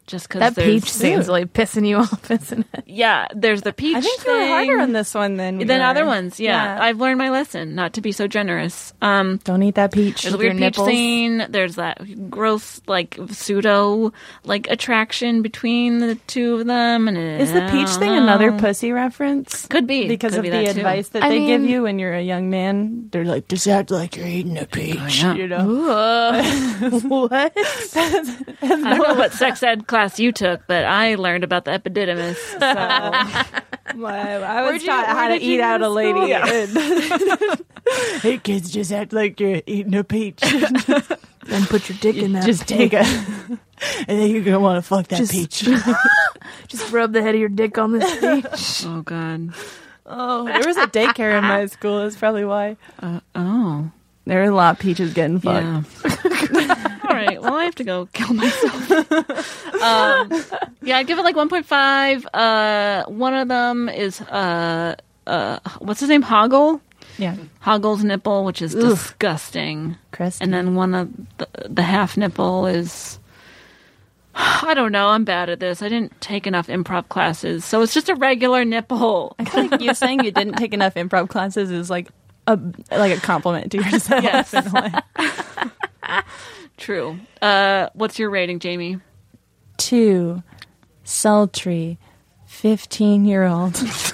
just because that peach scene's really pissing you off, isn't it? Yeah, there's the peach. I think you were harder on this one than other ones. Yeah. I've learned my lesson not to be so generous. Don't eat that peach. There's a weird peach scene. There's that gross, like pseudo, like attraction between the two of them. And is the peach thing another pussy reference? Could be because Could of be the advice that they give you when you're a young man. They're like, just act like you're eating a peach. You know what? I don't know what sex ed class you took, but I learned about the epididymis. So. I was taught how to eat out a lady. Yeah. Hey kids, just act like you're eating a peach. Then put your dick in that. Just take a, and then you're gonna want to fuck that peach. Just rub the head of your dick on this peach. Oh God. Oh, there was a daycare in my school. That's probably why. There were a lot of peaches getting fucked. Yeah. All right. Well, I have to go kill myself. I'd give it like 1.5. One of them is what's his name? Hoggle. Yeah. Hoggle's nipple, which is disgusting. Crispy. And then one of the half nipple is. I don't know. I'm bad at this. I didn't take enough improv classes, so it's just a regular nipple. I feel like you saying you didn't take enough improv classes is like a compliment to yourself. Yes. In a way. True. What's your rating, Jamie? 2 sultry 15-year-old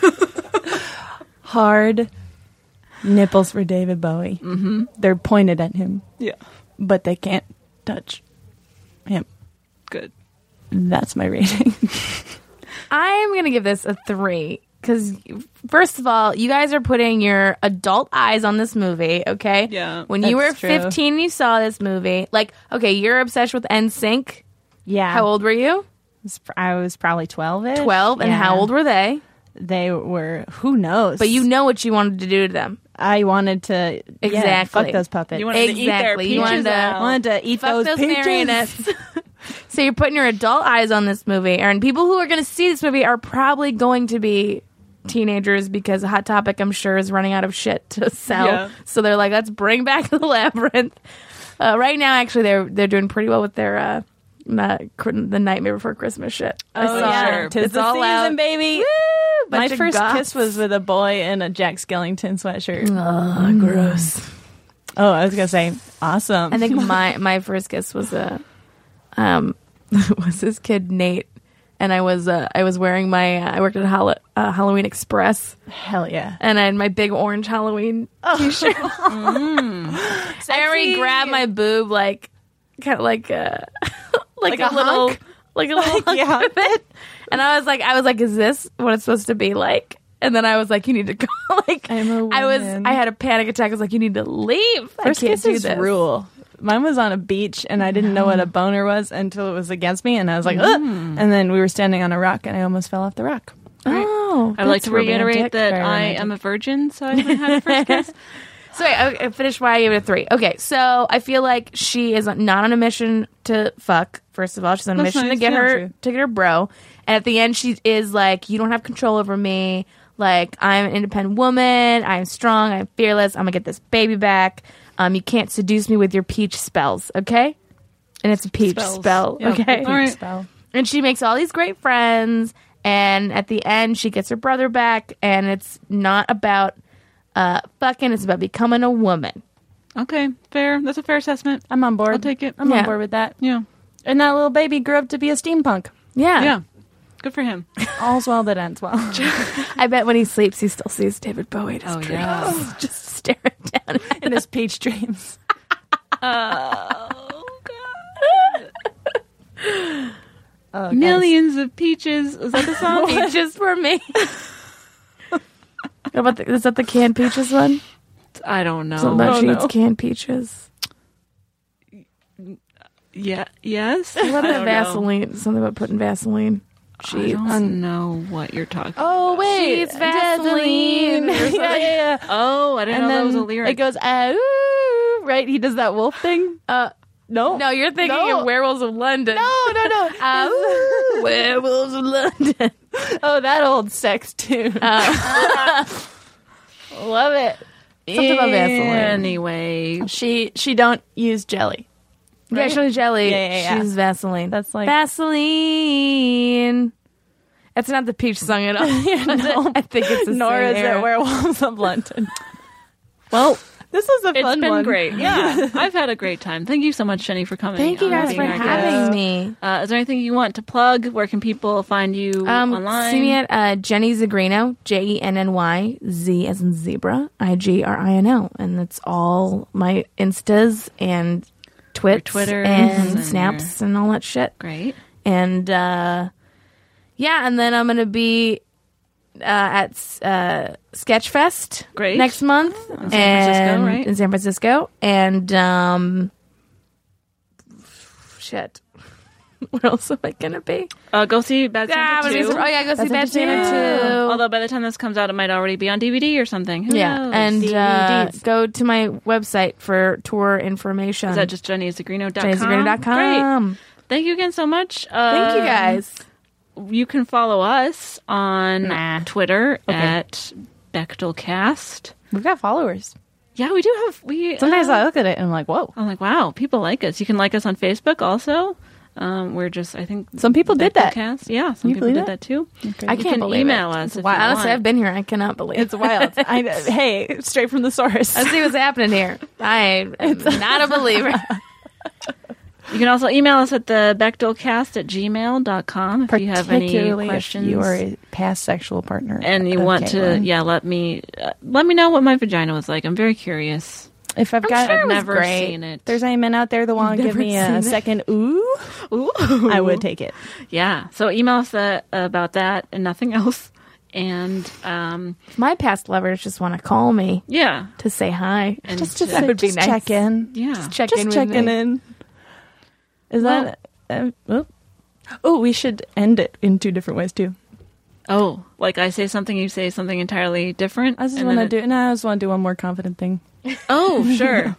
hard nipples for David Bowie. Mm-hmm. They're pointed at him. Yeah. But they can't touch him. Good. That's my rating. I'm going to give this a 3. Because, first of all, you guys are putting your adult eyes on this movie, okay? Yeah. When you were 15 and you saw this movie, like, okay, you're obsessed with NSYNC. Yeah. How old were you? I was probably 12-ish. 12? And how old were they? They were, who knows? But you know what you wanted to do to them. I wanted to fuck those puppets. You wanted to eat their peaches wanted to eat fuck those peaches. marionettes. So you're putting your adult eyes on this movie, and people who are going to see this movie are probably going to be teenagers because Hot Topic, I'm sure, is running out of shit to sell. Yeah. So they're like, let's bring back the Labyrinth. Right now, actually, they're doing pretty well with their the Nightmare Before Christmas shit. Oh, yeah. Sure. Tis the season, out. Baby. Woo! My first kiss was with a boy in a Jack Skellington sweatshirt. Oh, gross. Oh, I was going to say, awesome. I think my first kiss was was this kid, Nate. And I was wearing I worked at Halloween Express. Hell yeah. And I had my big orange Halloween t-shirt. I already grabbed my boob like kind of like a little hunk with it. And I was like, is this what it's supposed to be like? And then I was like, you need to go. Like, I'm a woman. I had a panic attack. I was like, you need to leave. First I can't do this. Rule. Mine was on a beach, and I didn't know what a boner was until it was against me, and I was like, ugh! And then we were standing on a rock, and I almost fell off the rock. Oh, I'd like to reiterate that I am a virgin, so I haven't had a first kiss. So I finished why I gave it a 3. Okay, so I feel like she is not on a mission to fuck. First of all, she's on a mission to get her bro. And at the end, she is like, you don't have control over me. Like, I'm an independent woman. I'm strong. I'm fearless. I'm gonna get this baby back. You can't seduce me with your peach spells, okay? And it's a peach spell, okay? All right. Spell. And she makes all these great friends. And at the end, she gets her brother back. And it's not about fucking. It's about becoming a woman. Okay, fair. That's a fair assessment. I'm on board. I'll take it. I'm on board with that. Yeah. And that little baby grew up to be a steampunk. Yeah. Yeah. Good for him. All's well that ends well. I bet when he sleeps, he still sees David Bowie in his dreams. Yeah. Just staring down in his peach dreams. Oh, God. Millions of peaches. Is that the song? Peaches for me. Is that the canned peaches one? I don't know. Something about she eats canned peaches. Yeah. Yes. What about Vaseline? Something about putting Vaseline. I don't know what you're talking about. Oh, wait. It's Vaseline. Yeah. Oh, I didn't know that was a lyric. It goes, ooh, right? He does that wolf thing. No. No, you're thinking of Werewolves of London. No. Werewolves of London. Oh, that old sex tune. Love it. Something about Vaseline. Anyway. She don't use jelly. Yeah, Shirley Jelly. Yeah. She's Vaseline. That's like Vaseline. That's not the Peach song at all. No. I think it's the Nor same is era. it Werewolves of London. Well, This was a it's fun been one. great. Yeah, I've had a great time. Thank you so much, Jenny, for coming. Thank you guys being for our guest. having me. Is there anything you want to plug? Where can people find you online? See me at Jenny Zagrino, Jenny, Z as in zebra, IGRINO. And that's all my Instas and Twitters and and Snaps and all that shit. Great. And and then I'm going to be at Sketchfest Great. next month In San Francisco, right? in San Francisco. And shit. Where else am I going to be? Go see Bad Santa 2. Go see Bad Santa Santa 2. Although by the time this comes out, it might already be on DVD or something. Who knows? And DVDs. go to my website for tour information. Is that just JennyZagrino.com? JennyZagrino.com. Great. Thank you again so much. Thank you guys. You can follow us on Twitter at BechtelCast. We've got followers. Yeah, we do have. Sometimes I look at it and I'm like, whoa. I'm like, wow, people like us. You can like us on Facebook also. We're just, I think Some people did that. BechtelCast. Yeah, some you people believe did that? that too. Okay. I You can't can believe email it. us if wild. you Honestly, want. I've been here. I cannot believe It's it. wild. Hey, straight from the source. Let's see what's happening here. I am not a believer. You can also email us at the BechtelCast@gmail.com if you have any Particularly questions. if you are a past sexual partner. and you of want to, Caitlin. let me know what my vagina was like. I'm very curious. If I've got, I've never seen it. There's any men out there that want to give never me a seen it? second ooh, I would take it. Yeah. So email us about that and nothing else. And My past lovers just want to call me yeah, to say hi. and Just to- That would be nice. check in. yeah. Check Just in with checking me. in. Is that? Oh, we should end it in two different ways too. Oh, like I say something, you say something entirely different. I just and want to then do. No, I just want to do one more confident thing. Oh, sure.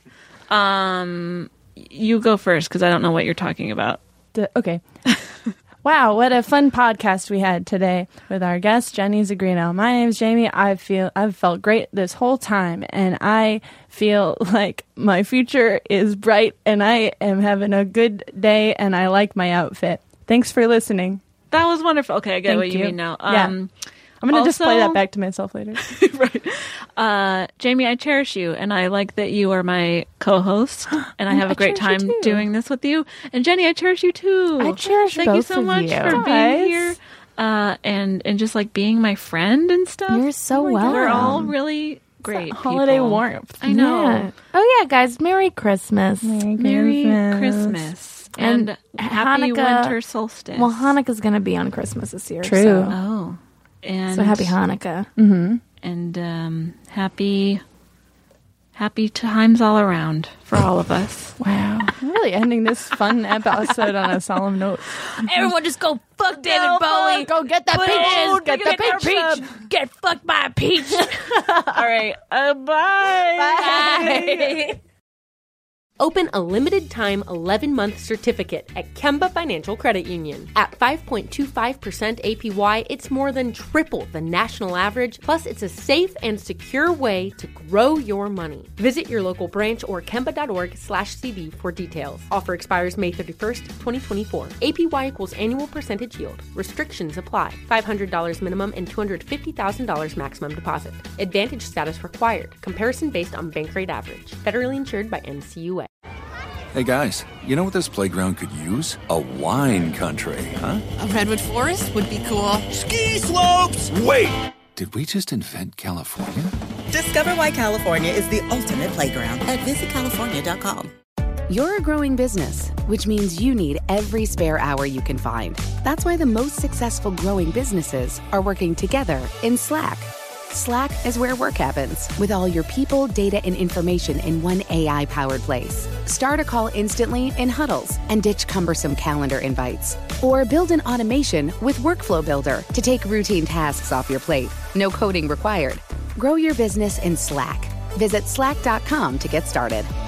You go first because I don't know what you're talking about. Okay. Wow, what a fun podcast we had today with our guest Jenny Zagrino. My name's Jamie. I've felt great this whole time, and I feel like my future is bright, and I am having a good day, and I like my outfit. Thanks for listening. That was wonderful. Okay, I get Thank what you you. mean now. Yeah. I'm going to just play also- that back to myself later. Right. Jamie, I cherish you, and I like that you are my co-host, and I have a great cherish you time too. doing this with you. And Jenny, I cherish you too. I cherish Thank you both so of much you. for being Guys. here, and just like being my friend and stuff. You're so welcome. We're all really great. Holiday people. warmth. I know. Yeah. Oh, yeah, guys. Merry Christmas. Merry Christmas and happy Hanukkah. winter solstice. Well, Hanukkah's going to be on Christmas this year. True. So, Oh, and so happy Hanukkah. and happy times all around for all of us. Wow. I'm really ending this fun episode on a solemn note. Everyone just go fuck David Bowie. Go get that peach. Get the peach. Get fucked by a peach. All right, bye. Open a limited-time 11-month certificate at Kemba Financial Credit Union. At 5.25% APY, it's more than triple the national average, plus it's a safe and secure way to grow your money. Visit your local branch or kemba.org/cd for details. Offer expires May 31st, 2024. APY equals annual percentage yield. Restrictions apply. $500 minimum and $250,000 maximum deposit. Advantage status required. Comparison based on bank rate average. Federally insured by NCUA. Hey guys, you know what this playground could use? A wine country, huh? A redwood forest would be cool. Ski slopes! Wait! Did we just invent California? Discover why California is the ultimate playground at visitcalifornia.com. You're a growing business, which means you need every spare hour you can find. That's why the most successful growing businesses are working together in Slack. Slack is where work happens, with all your people, data, and information in one AI-powered place. Start a call instantly in huddles and ditch cumbersome calendar invites. Or build an automation with Workflow Builder to take routine tasks off your plate. No coding required. Grow your business in Slack. Visit slack.com to get started.